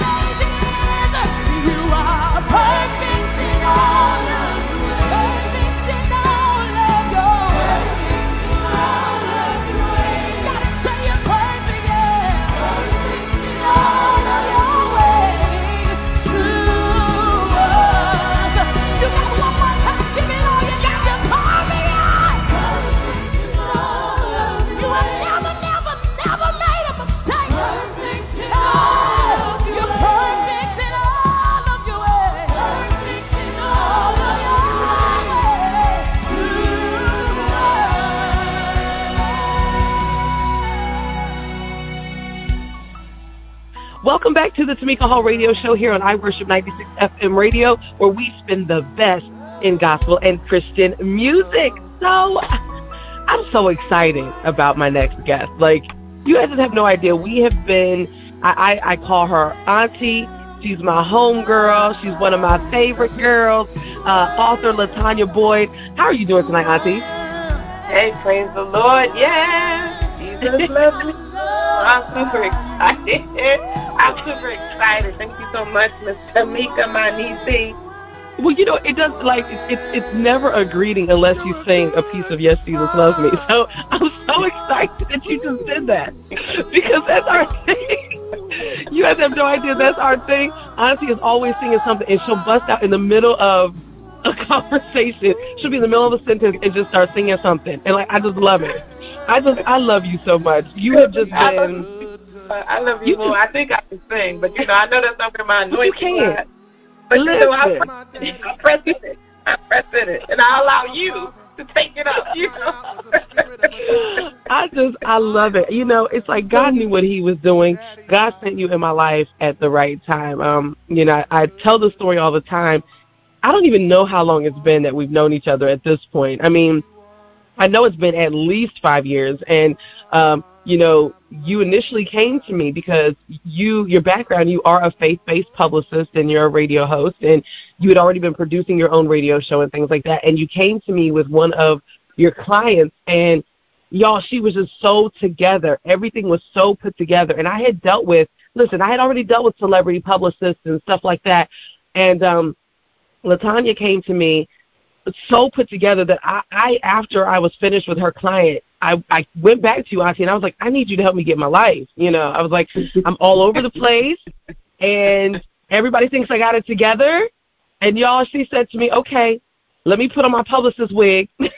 You are perfect in all of your ways. Welcome back to the Tamika Hall Radio Show here on I Worship 96 FM Radio, where we spin the best in gospel and Christian music. So, I'm so excited about my next guest. Like, you guys have no idea. We have been, I call her Auntie. She's my homegirl. She's one of my favorite girls. Author LaTanya Boyd. How are you doing tonight, Auntie? Hey, praise the Lord. Yeah, Jesus loves me. I'm super excited. I'm super excited. Thank you so much, Miss Tamika, my niece. Well, you know, it does, like, it's never a greeting unless you sing a piece of Yes, Jesus Loves Me. So I'm so excited that you just did that, because that's our thing. You guys have no idea, that's our thing. Auntie is always singing something, and she'll bust out in the middle of a conversation. She'll be in the middle of a sentence and just start singing something. And, like, I just love it. I love you so much. You have just been... I love you more. I think I can sing, but, you know, I know that's not my anointing. You can't. But you know, I press it, and I allow you to take it up, you know. I love it. You know, it's like God knew what he was doing. God sent you in my life at the right time. You know, I tell the story all the time. I don't even know how long it's been that we've known each other at this point. I mean, I know it's been at least 5 years, and you know, you initially came to me because your background, you are a faith-based publicist and you're a radio host, and you had already been producing your own radio show and things like that, and you came to me with one of your clients, and y'all, she was just so together. Everything was so put together, and I had already dealt with celebrity publicists and stuff like that, and LaTanya came to me so put together that I after I was finished with her client, I went back to you, Auntie, and I was like, I need you to help me get my life. You know, I was like, I'm all over the place, and everybody thinks I got it together. And y'all, she said to me, okay, let me put on my publicist wig. Yes,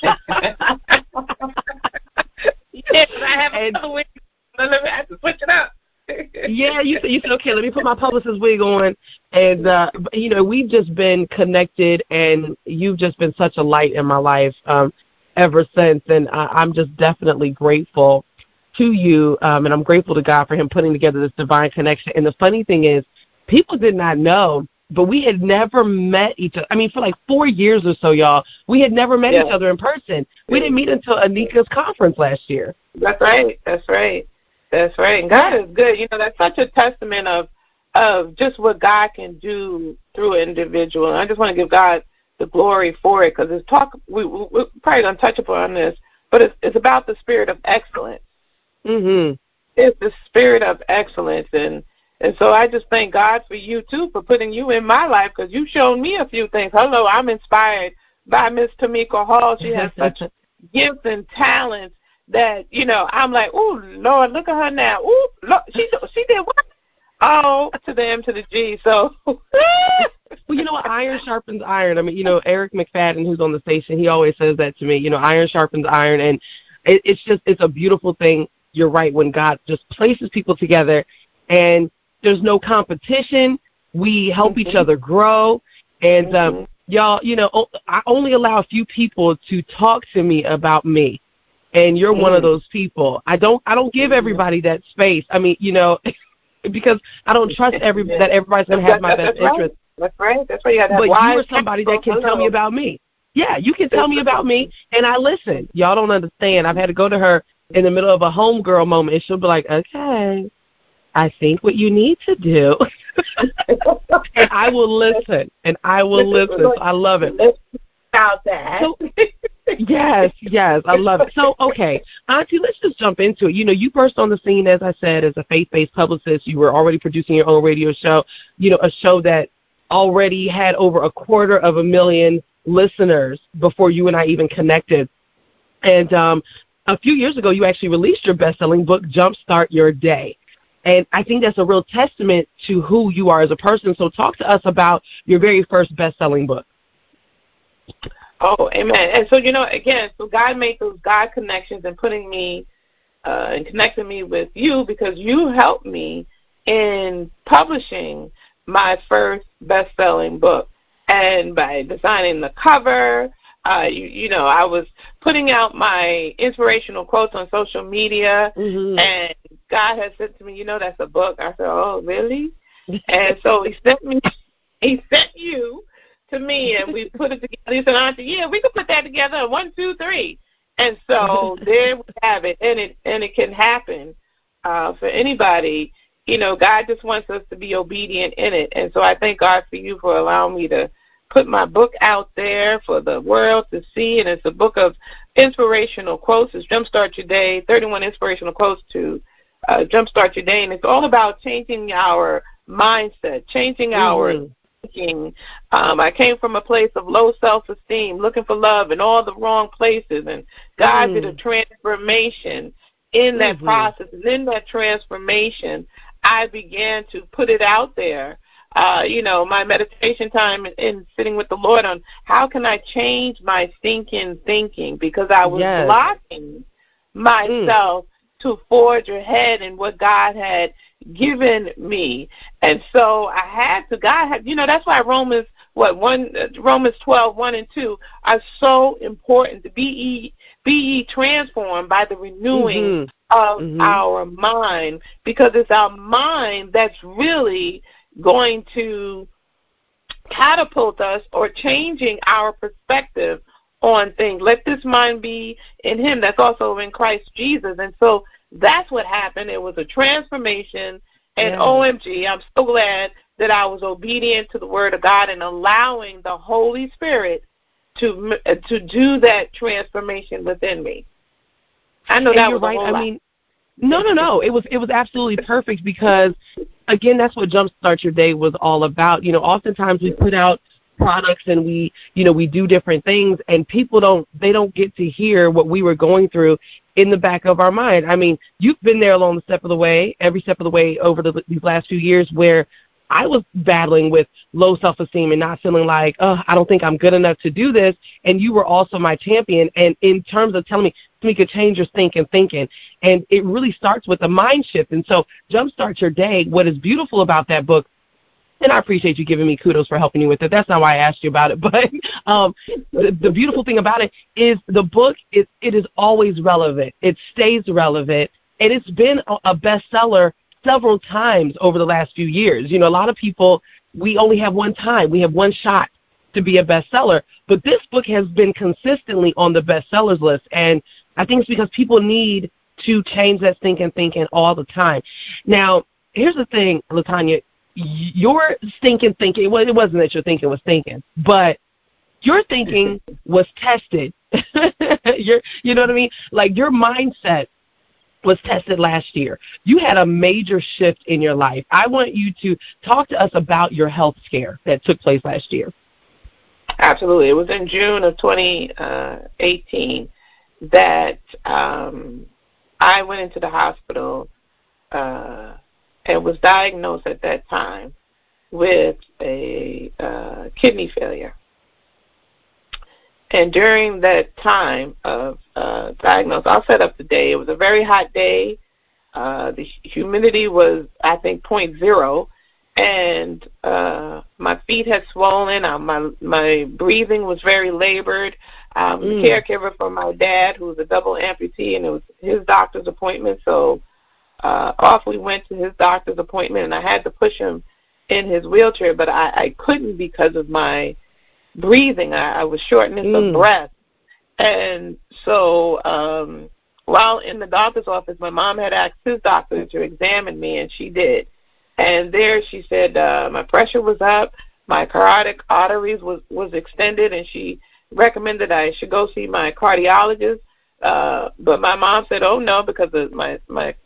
I have a wig. Let me have to switch it up. Yeah, you said, okay, let me put my publicist wig on. And, you know, we've just been connected, and you've just been such a light in my life ever since. And I'm just definitely grateful to you, and I'm grateful to God for him putting together this divine connection. And the funny thing is, people did not know, but we had never met each other. I mean, for like 4 years or so, y'all, we had never met each other in person. We didn't meet until Anika's conference last year. That's right. That's right. That's right. And God is good. You know, that's such a testament of just what God can do through an individual. And I just want to give God the glory for it, because we're probably going to touch upon this, but it's about the spirit of excellence. Mm-hmm. It's the spirit of excellence. And so I just thank God for you, too, for putting you in my life, because you've shown me a few things. Hello, I'm inspired by Miss Tamika Hall. She has such gifts and talents that, you know, I'm like, ooh, Lord, look at her now. Ooh, Lord, she did what? Oh, to the M to the G. So, well, you know what? Iron sharpens iron. I mean, you know, Eric McFadden, who's on the station, he always says that to me. You know, iron sharpens iron, and it's a beautiful thing. You're right, when God just places people together, and there's no competition. We help each other grow, and y'all, you know, I only allow a few people to talk to me about me. And you're one of those people. I don't give everybody that space. I mean, you know, because I don't trust that everybody's going to have my best interest. That's right. That's right. You have to have but you are somebody that can tell me about me. Yeah, you can tell me about me, and I listen. Y'all don't understand. I've had to go to her in the middle of a homegirl moment, and she'll be like, okay, I think what you need to do. And I will listen, So I love it. About that. So, yes, I love it. So, okay, Auntie, let's just jump into it. You know, you burst on the scene, as I said, as a faith-based publicist. You were already producing your own radio show, you know, a show that already had over 250,000 listeners before you and I even connected. And a few years ago, you actually released your best-selling book, Jumpstart Your Day. And I think that's a real testament to who you are as a person. So talk to us about your very first best-selling book. Oh, amen. And so, you know, again, so God made those God connections and putting me and connecting me with you, because you helped me in publishing my first best-selling book. And by designing the cover, I was putting out my inspirational quotes on social media, and God had said to me, that's a book. I said, oh, really? And so he sent you to me, and we put it together. He said, Auntie, yeah, we could put that together. 1, 2, 3. And so there we have it, and it can happen for anybody. God just wants us to be obedient in it. And so I thank God for you for allowing me to put my book out there for the world to see. And it's a book of inspirational quotes. It's Jumpstart Your Day, 31 inspirational quotes to jumpstart your day. And it's all about changing our mindset, changing our thinking. I came from a place of low self-esteem, looking for love in all the wrong places. And God did a transformation in that process. And in that transformation, I began to put it out there. My meditation time and sitting with the Lord on how can I change my thinking, because I was blocking myself to forge ahead in what God had given me. And so that's why Romans 12, 1 and 2 are so important, to be ye transformed by the renewing of our mind, because it's our mind that's really going to catapult us or changing our perspective on things. Let this mind be in him that's also in Christ Jesus. And so that's what happened. It was a transformation, and OMG, I'm so glad that I was obedient to the word of God and allowing the Holy Spirit to do that transformation within me. I know that was right. I mean, no. It was absolutely perfect, because again, that's what Jumpstart Your Day was all about. Oftentimes we put out products and we do different things, and people don't get to hear what we were going through in the back of our mind. I mean, you've been there along every step of the way over these last few years, where I was battling with low self-esteem and not feeling like, I don't think I'm good enough to do this. And you were also my champion. And in terms of telling me, Tamika, change your thinking. And it really starts with a mind shift. And so Jumpstart Your Day, what is beautiful about that book, and I appreciate you giving me kudos for helping you with it. That's not why I asked you about it. But the beautiful thing about it is the book, it is always relevant. It stays relevant. And it's been a bestseller several times over the last few years. A lot of people, we only have one time. We have one shot to be a bestseller. But this book has been consistently on the bestsellers list. And I think it's because people need to change that thinking all the time. Now, here's the thing, LaTanya. Your thinking, well, it wasn't that your thinking was thinking, but your thinking was tested. You know what I mean? Like, your mindset was tested last year. You had a major shift in your life. I want you to talk to us about your health scare that took place last year. Absolutely. It was in June of 2018 that I went into the hospital and was diagnosed at that time with a kidney failure. And during that time of diagnosis, I'll set up the day. It was a very hot day. The humidity was, I think, 0.0, and my feet had swollen. My breathing was very labored. The caregiver for my dad, who was a double amputee, and it was his doctor's appointment, so off we went to his doctor's appointment, and I had to push him in his wheelchair, but I couldn't because of my breathing. I was shortness of breath. And so while in the doctor's office, my mom had asked his doctor to examine me, and she did. And there she said my pressure was up, my carotid arteries was extended, and she recommended I should go see my cardiologist. But my mom said, "Oh no," because of my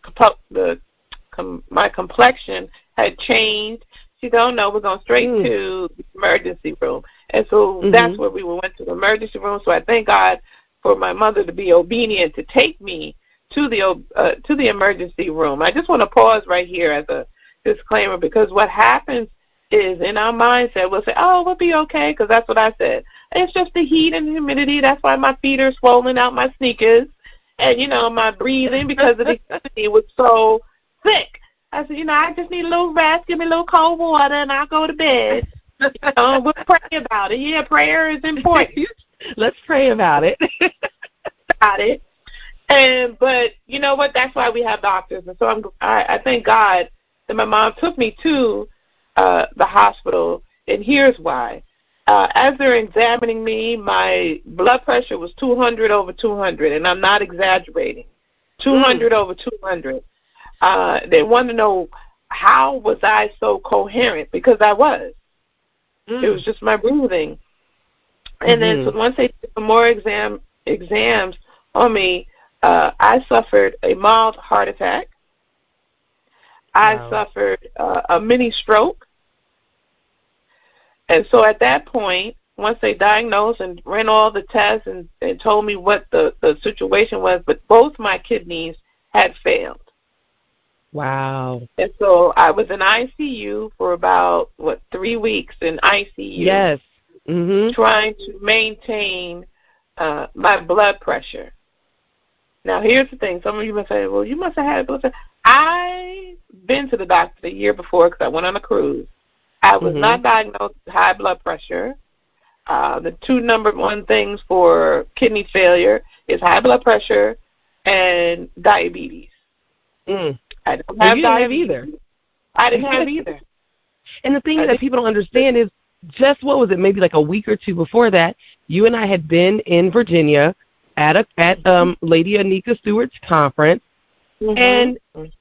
complexion had changed. She said, "Oh no, we're going straight to the emergency room." And so that's where we went to the emergency room. So I thank God for my mother to be obedient to take me to the emergency room. I just want to pause right here as a disclaimer, because what happens is in our mindset we'll say, "Oh, we'll be okay," because that's what I said. It's just the heat and humidity. That's why my feet are swollen out my sneakers. And, my breathing, because of the humidity, was so thick. I said, I just need a little rest. Give me a little cold water, and I'll go to bed. We'll pray about it. Yeah, prayer is important. Let's pray about it. Got it. But you know what? That's why we have doctors. And so I thank God that my mom took me to the hospital, and here's why. As they're examining me, my blood pressure was 200 over 200, and I'm not exaggerating. 200 over 200. They wanted to know how was I so coherent, because I was. It was just my breathing. And then so once they did some more exams on me, I suffered a mild heart attack. I suffered a mini stroke. And so at that point, once they diagnosed and ran all the tests and told me what the situation was, but both my kidneys had failed. Wow. And so I was in ICU for about, 3 weeks in ICU. Yes. Trying to maintain my blood pressure. Now, here's the thing. Some of you must say, well, you must have had blood pressure. I've been to the doctor the year before because I went on a cruise. I was not diagnosed with high blood pressure. The two number one things for kidney failure is high blood pressure and diabetes. I don't have either. I didn't have either. And the thing that people don't understand is just, what was it, maybe like a week or two before that, you and I had been in Virginia at Lady Anika Stewart's conference, and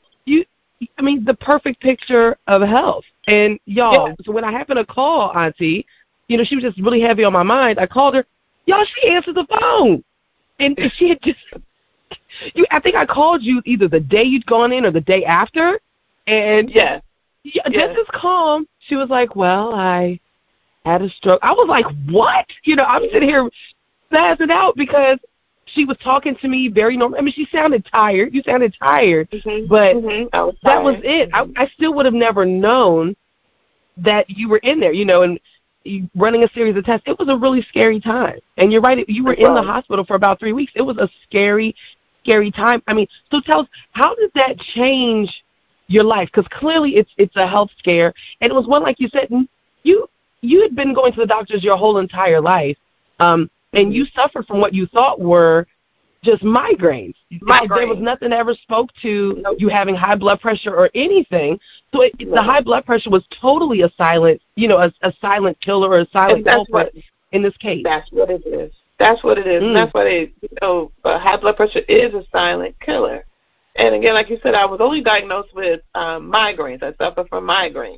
the perfect picture of health. And y'all, so when I happened to call Auntie, she was just really heavy on my mind. I called her. Y'all, she answered the phone, and she had just. I think I called you either the day you'd gone in or the day after, and just as calm. She was like, "Well, I had a stroke." I was like, "What?" I'm sitting here spazzing out because she was talking to me very normal. I mean, she sounded tired. You sounded tired, but that was it. I still would have never known that you were in there, and running a series of tests. It was a really scary time. And you're right, you were in the hospital for about 3 weeks. It was a scary, scary time. I mean, so tell us, how did that change your life? Because clearly it's a health scare. And it was one, like you said, you had been going to the doctors your whole entire life, and you suffered from what you thought were just migraines. There was nothing that ever spoke to you having high blood pressure or anything. So the high blood pressure was totally a silent, a silent killer or a silent culprit in this case. That's what it is. That's what it is. And that's why high blood pressure is a silent killer. And again, like you said, I was only diagnosed with migraines. I suffer from migraines.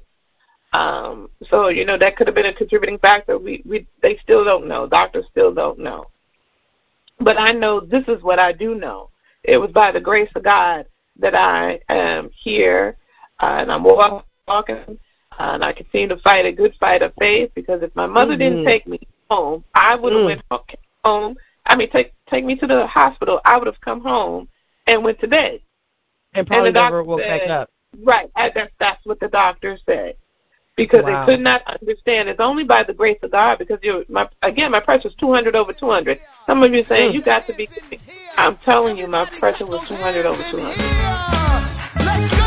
So, that could have been a contributing factor. They still don't know. Doctors still don't know. But I know this is what I do know. It was by the grace of God that I am here, and I'm walking, and I continue to fight a good fight of faith, because if my mother didn't take me home, I would have went home. I mean, take me to the hospital. I would have come home and went to bed. And probably never woke back up. Right. That's what the doctor said. Because they could not understand. It's only by the grace of God, because my pressure is 200 over 200. Some of you are saying, you got to be kidding. I'm telling you, my pressure was 200 over 200. Let's go!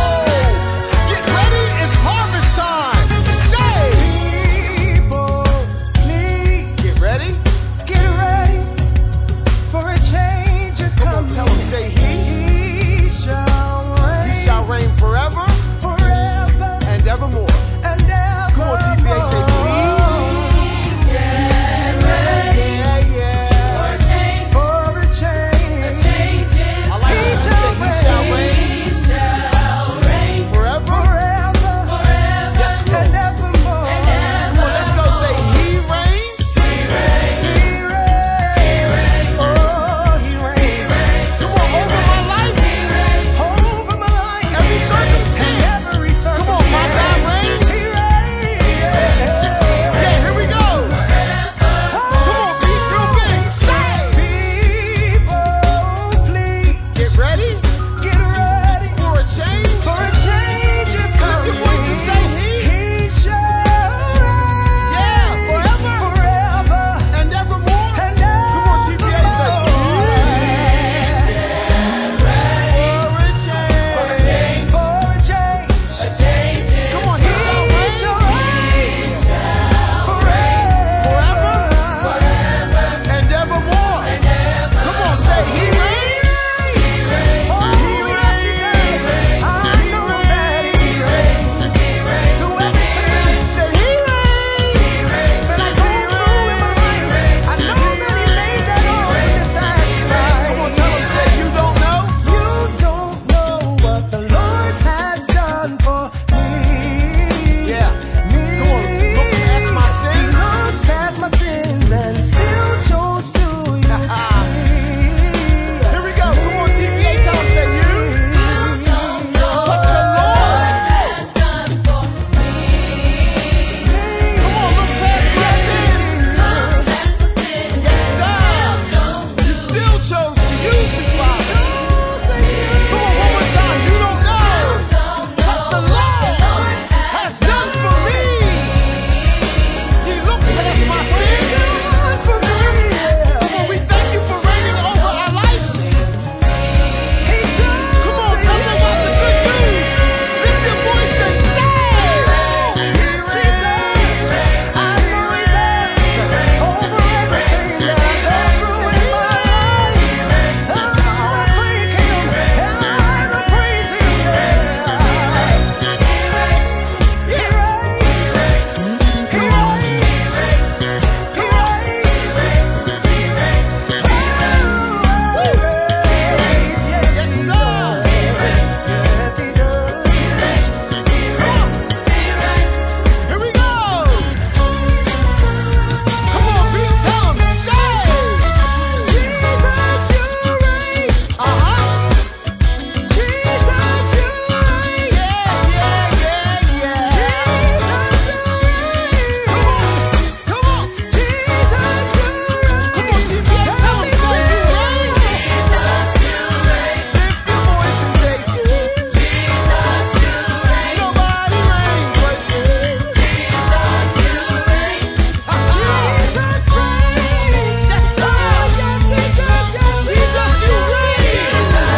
Get ready, it's harvest time. Say, people, please. Get ready for a change is coming. Come on, tell them, say he shall reign forever and evermore. Come on, TPA, say please. Get ready for a change. I like it. Say he shall reign. chose to use me, Father. Come on, one more time. You don't know what the Lord has done for me. He looked past my sins. Come on, we thank you for reigning over our life. Come on, tell them about the good news. Lift your voice and say, yes, he does. I know he does. Over everything that I go through in my life. I thank him. I praise him. Yes, sir. Yes, he does. Come on. Here we go. Come on, beat, tell him, say, Jesus, you reign. Jesus, you reign. Yeah. Jesus, you reign. Come on. Jesus, you reign. Come on, TBS, tell him, say, you reign. Lift your voice and say, Jesus. Nobody reigns but Jesus. Jesus reigns. Yes, sir. Yes, he does. Yes, Jesus, you reign.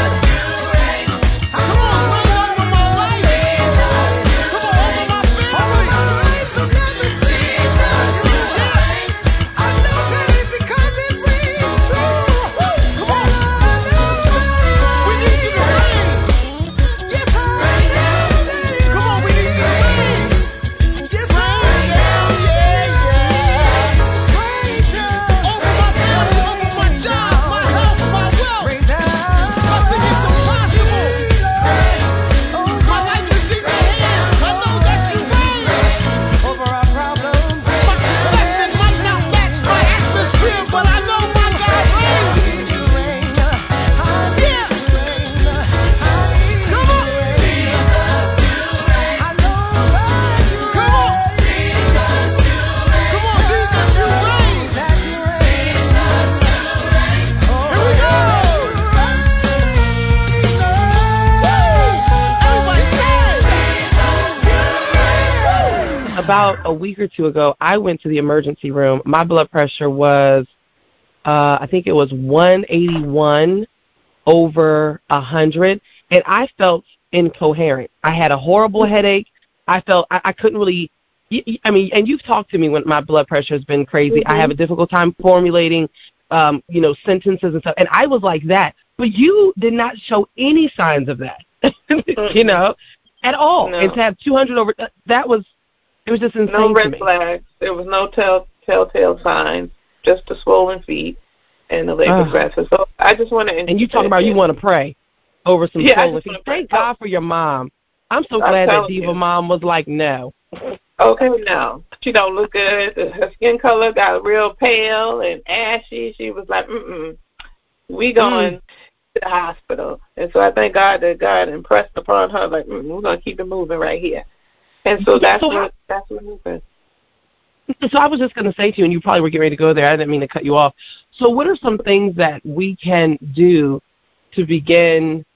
Come on, reign over my life. Come on, over my family. Over everything. Yeah. I know that it's because it rings true. Come on. We need you to reign. Yes, I know. Come on, we need you to reign. Yes, I know. Over my family, over my job, my health, my wealth. Nothing is impossible. My life is in your hands. I know that you reign. Over our problems. My confession might not match my atmosphere, but I know my God reigns. Yeah. Come on. I know that you reign. Come on, Jesus, you reign. Here we go. Everybody say, About a week or two ago, I went to the emergency room. My blood pressure was, I think it was 181 over 100, and I felt incoherent. I had a horrible headache. I felt I couldn't really, I mean, and you've talked to me when my blood pressure has been crazy. I have a difficult time formulating, sentences and stuff, and I was like that. But you did not show any signs of that, at all. No. And to have 200 over, it was just insane No to red me. flags. There was no telltale signs, just the swollen feet and the labored breath. So I just want to. And you talk about you want to pray over some swollen feet. Thank God for your mom. I'm so glad that Diva Mom was like, no. Okay, no. She don't look good. Her skin color got real pale and ashy. She was like, we going to the hospital. And so I thank God that God impressed upon her, like, we're going to keep it moving right here. And so that's what happened. So I was just going to say to you, and you probably were getting ready to go there. I didn't mean to cut you off. So what are some things that we can do to begin,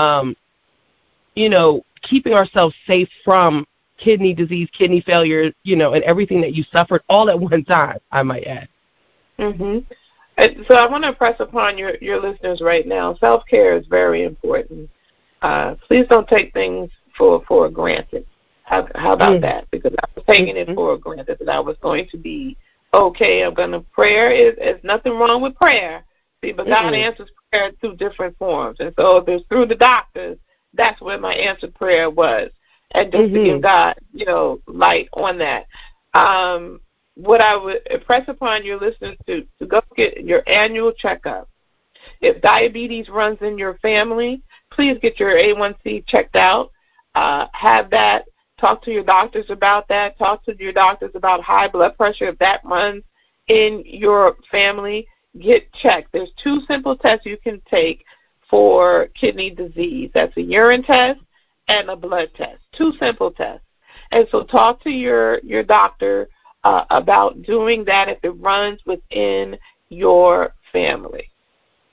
keeping ourselves safe from kidney disease, kidney failure, and everything that you suffered all at one time, I might add? So I want to impress upon your listeners right now, self-care is very important. Please don't take things for granted. How about that? Because I was taking it for granted that I was going to be okay. Prayer is nothing wrong with prayer. See, but God answers prayer through different forms. And so if it's through the doctors, that's where my answered prayer was. And just to give God, light on that. What I would impress upon your listeners to go get your annual checkup. If diabetes runs in your family, please get your A1C checked out. Have that. Talk to your doctors about that. Talk to your doctors about high blood pressure. If that runs in your family, get checked. There's 2 simple tests you can take for kidney disease. That's a urine test and a blood test. 2 simple tests. And so talk to your doctor about doing that if it runs within your family.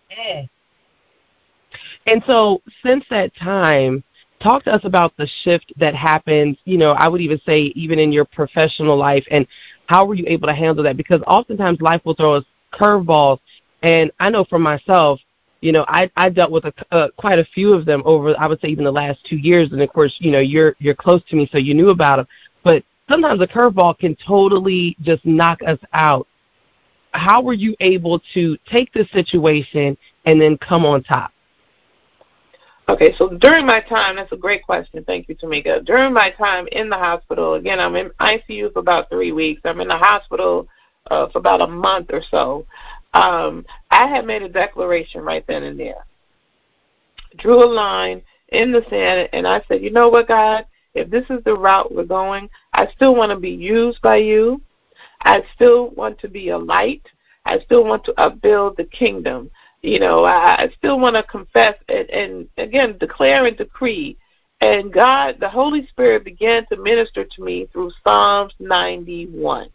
And so since that time, talk to us about the shift that happened, I would even say even in your professional life, and how were you able to handle that? Because oftentimes life will throw us curveballs, and I know for myself, I dealt with quite a few of them over, I would say, even the last 2 years, and of course, you're close to me, so you knew about them. But sometimes a curveball can totally just knock us out. How were you able to take this situation and then come on top? Okay, so during my time, that's a great question. Thank you, Tamika. During my time in the hospital, again, I'm in ICU for about 3 weeks. I'm in the hospital for about a month or so. I had made a declaration right then and there. Drew a line in the sand, and I said, you know what, God? If this is the route we're going, I still want to be used by you. I still want to be a light. I still want to upbuild the kingdom. I still want to confess and again, declare and decree. And God, the Holy Spirit began to minister to me through Psalms 91.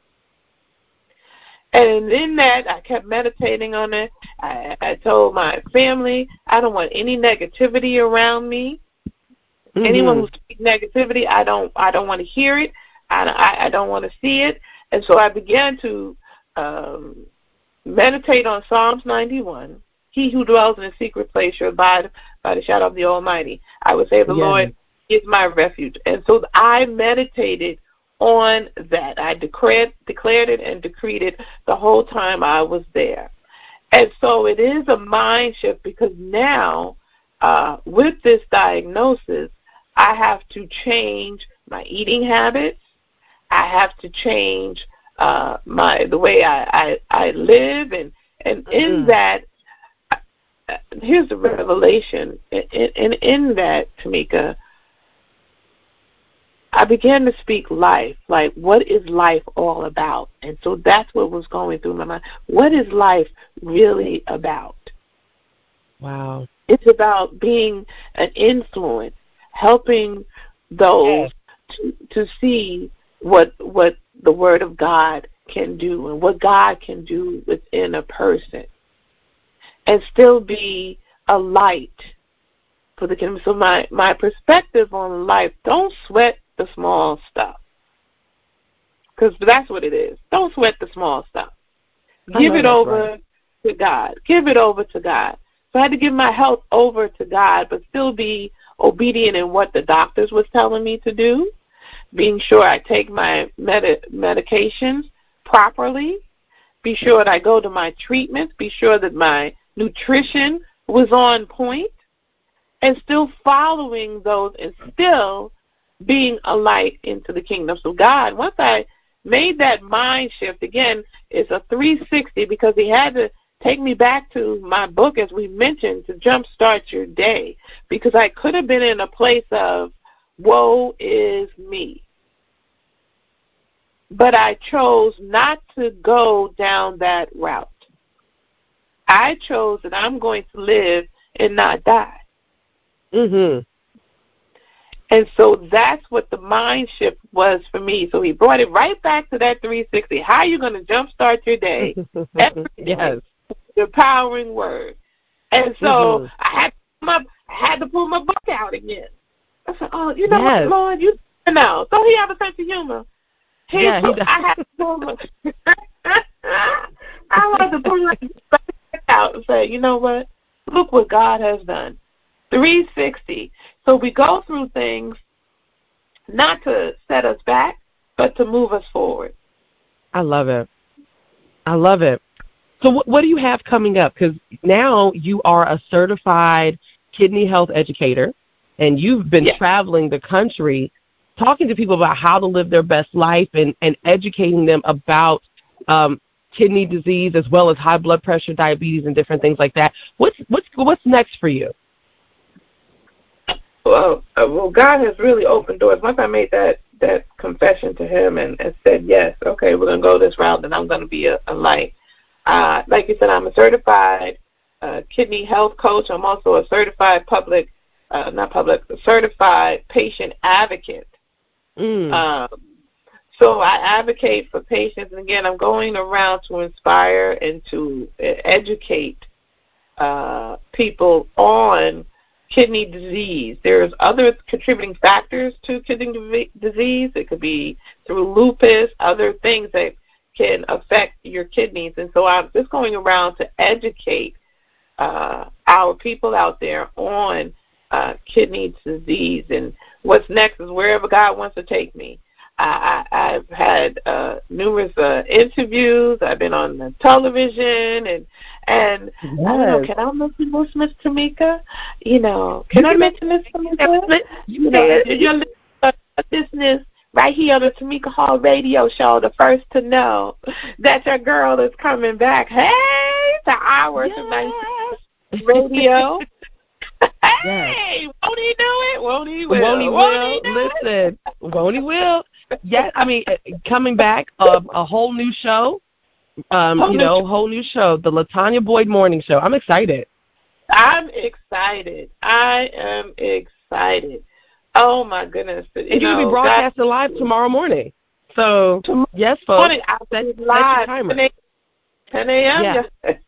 And in that, I kept meditating on it. I told my family, I don't want any negativity around me. Mm-hmm. Anyone who speaks negativity, I don't want to hear it. I don't want to see it. And so I began to meditate on Psalms 91. He who dwells in a secret place shall abide by the shadow of the Almighty. I would say the Lord is my refuge. And so I meditated on that. I declared it and decreed it the whole time I was there. And so it is a mind shift, because now with this diagnosis, I have to change my eating habits. I have to change the way I live, and in that, here's the revelation. In that, Tamika, I began to speak life. Like, what is life all about? And so that's what was going through my mind. What is life really about? Wow. It's about being an influence, helping those to see what the Word of God can do and what God can do within a person, and still be a light for the kingdom. So my perspective on life, don't sweat the small stuff, because that's what it is. Don't sweat the small stuff. Give it over to God. Give it over to God. So I had to give my health over to God, but still be obedient in what the doctors was telling me to do, being sure I take my medications properly, be sure that I go to my treatments, be sure that my nutrition was on point, and still following those and still being a light into the kingdom. So God, once I made that mind shift, again, it's a 360, because he had to take me back to my book, as we mentioned, to jumpstart your day, because I could have been in a place of woe is me. But I chose not to go down that route. I chose that I'm going to live and not die. Mm-hmm. And so that's what the mind shift was for me. So he brought it right back to that 360. How are you going to jumpstart your day? Every day. The empowering word. And so I had to pull my book out again. I said, oh, you know what, Lord, you know. So he have a sense of humor. He does. I had to pull my back out and say, you know what? Look what God has done. 360. So we go through things not to set us back, but to move us forward. I love it. I love it. So what do you have coming up? Because now you are a certified kidney health educator, and you've been traveling the country talking to people about how to live their best life and educating them about kidney disease, as well as high blood pressure, diabetes, and different things like that. What's next for you? Well, God has really opened doors. Once I made that confession to him and said, yes, okay, we're going to go this route, then I'm going to be a light. Like you said, I'm a certified kidney health coach. I'm also a certified certified patient advocate. So I advocate for patients, and again, I'm going around to inspire and to educate people on kidney disease. There's other contributing factors to kidney disease. It could be through lupus, other things that can affect your kidneys. And so I'm just going around to educate our people out there on kidney disease. And what's next is wherever God wants to take me. I've had numerous interviews. I've been on the television, and I don't know. Can I mention this, Miss Tamika? Can I mention this, Tamika? You're listening right here on the Tamika Hall Radio Show, the first to know that your girl is coming back. Hey, to our tonight radio. Hey, won't he do it? Won't he will? Won't he will? Listen, won't he will? Yeah, I mean, coming back, a whole new show. Whole new show, the LaTanya Boyd Morning Show. I'm excited. I am excited. Oh my goodness! It's going to be broadcasted live tomorrow morning. So yes, folks, set your timer. 10 a.m. Yeah.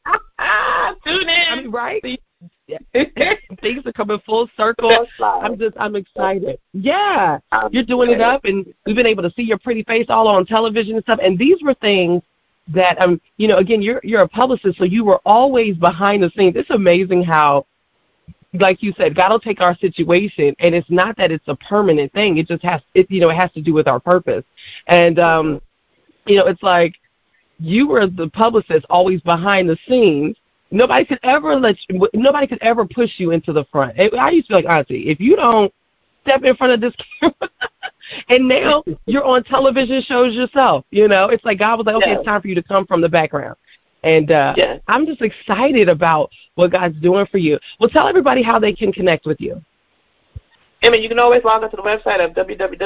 Tune in. I mean, right? Yeah. Things are coming full circle. I'm excited. Yeah, you're doing it up, and we've been able to see your pretty face all on television and stuff. And these were things that, again, you're a publicist, so you were always behind the scenes. It's amazing how, like you said, God will take our situation, and it's not that it's a permanent thing. It just has to do with our purpose. And it's like you were the publicist, always behind the scenes. Nobody could ever push you into the front. I used to be like, Auntie, if you don't step in front of this camera, and now you're on television shows yourself, it's like God was like, okay, it's time for you to come from the background. And I'm just excited about what God's doing for you. Well, tell everybody how they can connect with you. You can always log into the website of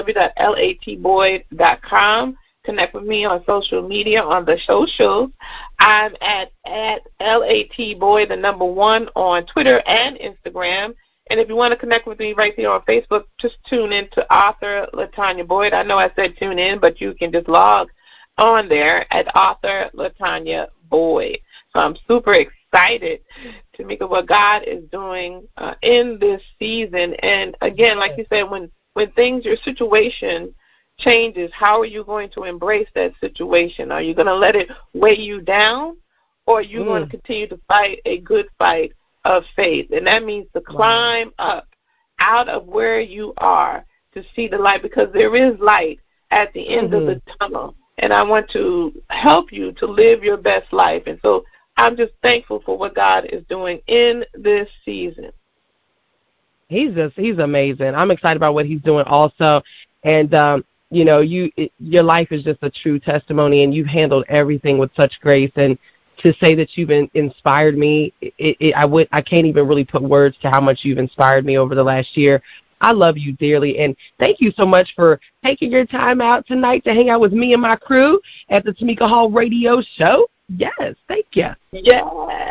www.latboyd.com. Connect with me on social media, on the socials. I'm at LATBoyd, the number 1 on Twitter and Instagram. And if you want to connect with me right there on Facebook, just tune in to author LaTanya Boyd. I know I said tune in, but you can just log on there at author LaTanya Boyd. So I'm super excited to make what God is doing in this season. And again, like you said, when your situation changes, how are you going to embrace that situation? Are you going to let it weigh you down, or are you going to continue to fight a good fight of faith? And that means to climb up out of where you are to see the light, because there is light at the end of the tunnel. And I want to help you to live your best life. And so I'm just thankful for what God is doing in this season. He's amazing. I'm excited about what he's doing also. And your life is just a true testimony, and you've handled everything with such grace. And to say that you've inspired me, I can't even really put words to how much you've inspired me over the last year. I love you dearly, and thank you so much for taking your time out tonight to hang out with me and my crew at the Tamika Hall Radio Show. Yes, thank you. Yes.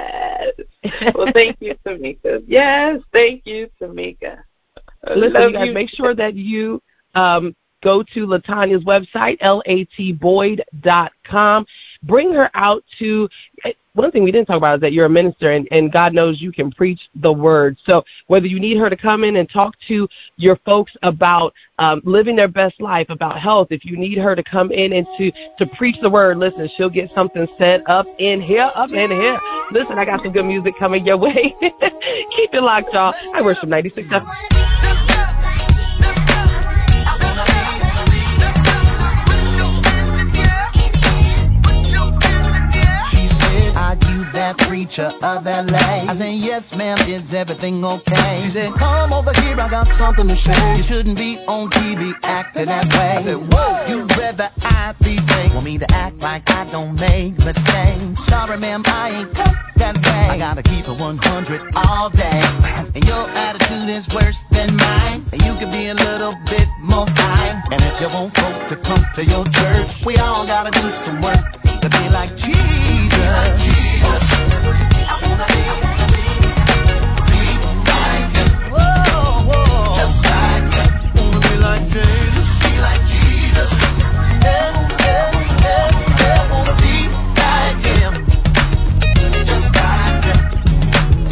Well, thank you, Tamika. Yes, thank you, Tamika. Listen, you guys, make sure that you go to LaTanya's website, latboyd.com. Bring her out to, one thing we didn't talk about is that you're a minister, and God knows you can preach the word. So whether you need her to come in and talk to your folks about living their best life, about health, if you need her to come in and to preach the word, listen, she'll get something set up in here. Listen, I got some good music coming your way. Keep it locked, y'all. I worship 96 FM. That preacher of LA. I said, yes, ma'am, is everything okay? She said, come over here, I got something to say. You shouldn't be on TV acting that way. I said, whoa, you'd rather I be fake. Want me to act like I don't make mistakes. Sorry, ma'am, I ain't cut that way. I gotta keep it 100 all day. And your attitude is worse than mine. And you could be a little bit more fine. And if you want folk to come to your church, we all gotta do some work to be like Jesus. I wanna be like him. Whoa. Just like him. Wanna be like Jesus. Be like Jesus. Wanna be like him. Just like him.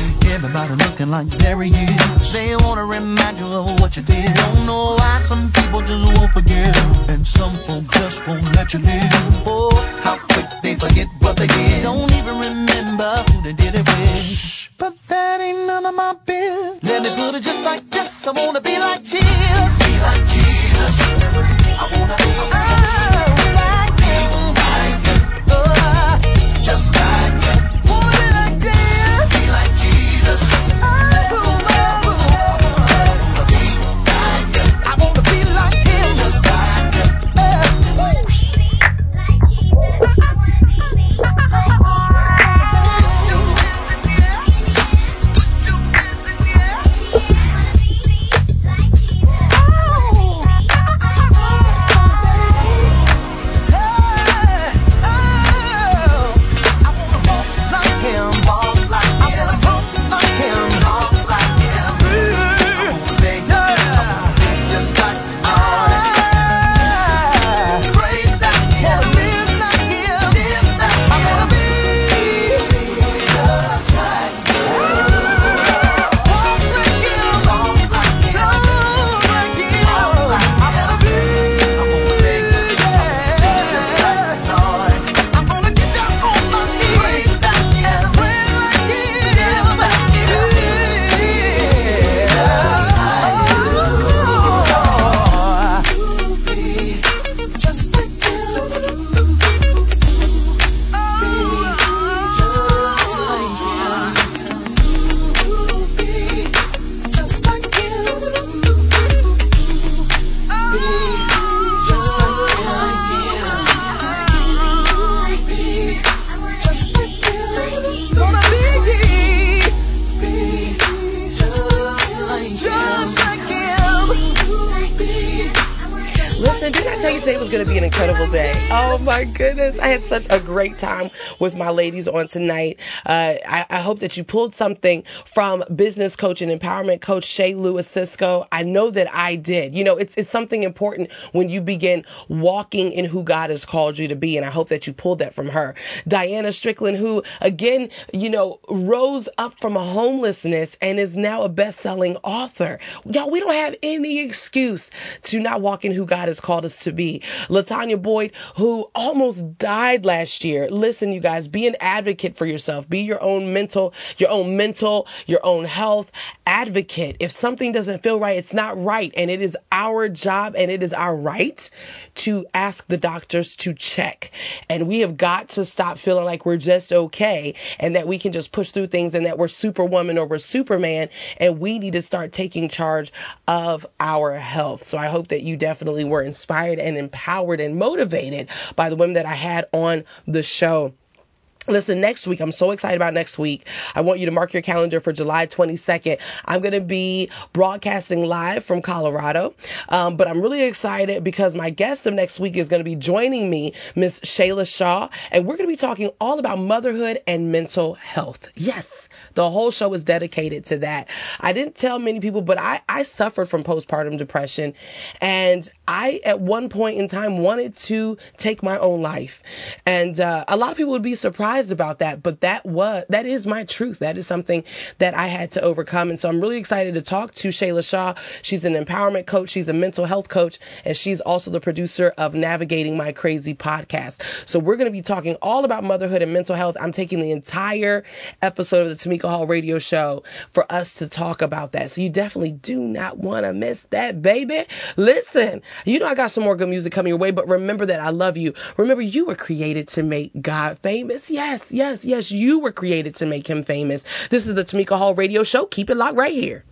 Everybody looking like Barry is. They wanna remind you of what you did. Don't know why some people just won't forget, and some folks just won't let you live. Oh, how quick they forget what they did. Don't even remember who they did it with. Shh, but that ain't none of my business. Let me put it just like this. I wanna be like Jesus. Be like Jesus. I wanna be like him. Like him. Just like him. Wanna be like Jesus. Be like Jesus. I wanna be like him. Just like him. Oh my goodness. I had such a great time with my ladies on tonight. I hope that you pulled something from business coach and empowerment coach Shay Lewis Cisco. I know that I did. You know, it's something important when you begin walking in who God has called you to be. And I hope that you pulled that from her. Diana Strickland, who again, you know, rose up from a homelessness and is now a best-selling author. Y'all, we don't have any excuse to not walk in who God has called us to be. LaTanya Boyd, who almost died last year. Listen, you guys, be an advocate for yourself. Be your own mental, your own health advocate. If something doesn't feel right, it's not right. And it is our job and it is our right to ask the doctors to check. And we have got to stop feeling like we're just okay and that we can just push through things and that we're superwoman or we're superman. And we need to start taking charge of our health. So I hope that you definitely were inspired and empowered and motivated by the women that I had on the show. Listen, next week, I'm so excited about next week. I want you to mark your calendar for July 22nd. I'm going to be broadcasting live from Colorado. But I'm really excited because my guest of next week is going to be joining me, Miss Shayla Shaw. And we're going to be talking all about motherhood and mental health. Yes, the whole show is dedicated to that. I didn't tell many people, but I suffered from postpartum depression. And I, at one point in time, wanted to take my own life. And a lot of people would be surprised about that, but that is my truth. That is something that I had to overcome. And so I'm really excited to talk to Shayla Shaw. She's an empowerment coach. She's a mental health coach, and she's also the producer of Navigating My Crazy podcast. So we're going to be talking all about motherhood and mental health. I'm taking the entire episode of the Tamika Hall radio show for us to talk about that. So you definitely do not want to miss that, baby. Listen, you know I got some more good music coming your way, but remember that I love you. Remember, you were created to make God famous. Yes, you were created to make him famous. This is the Tamika Hall radio show. Keep it locked right here.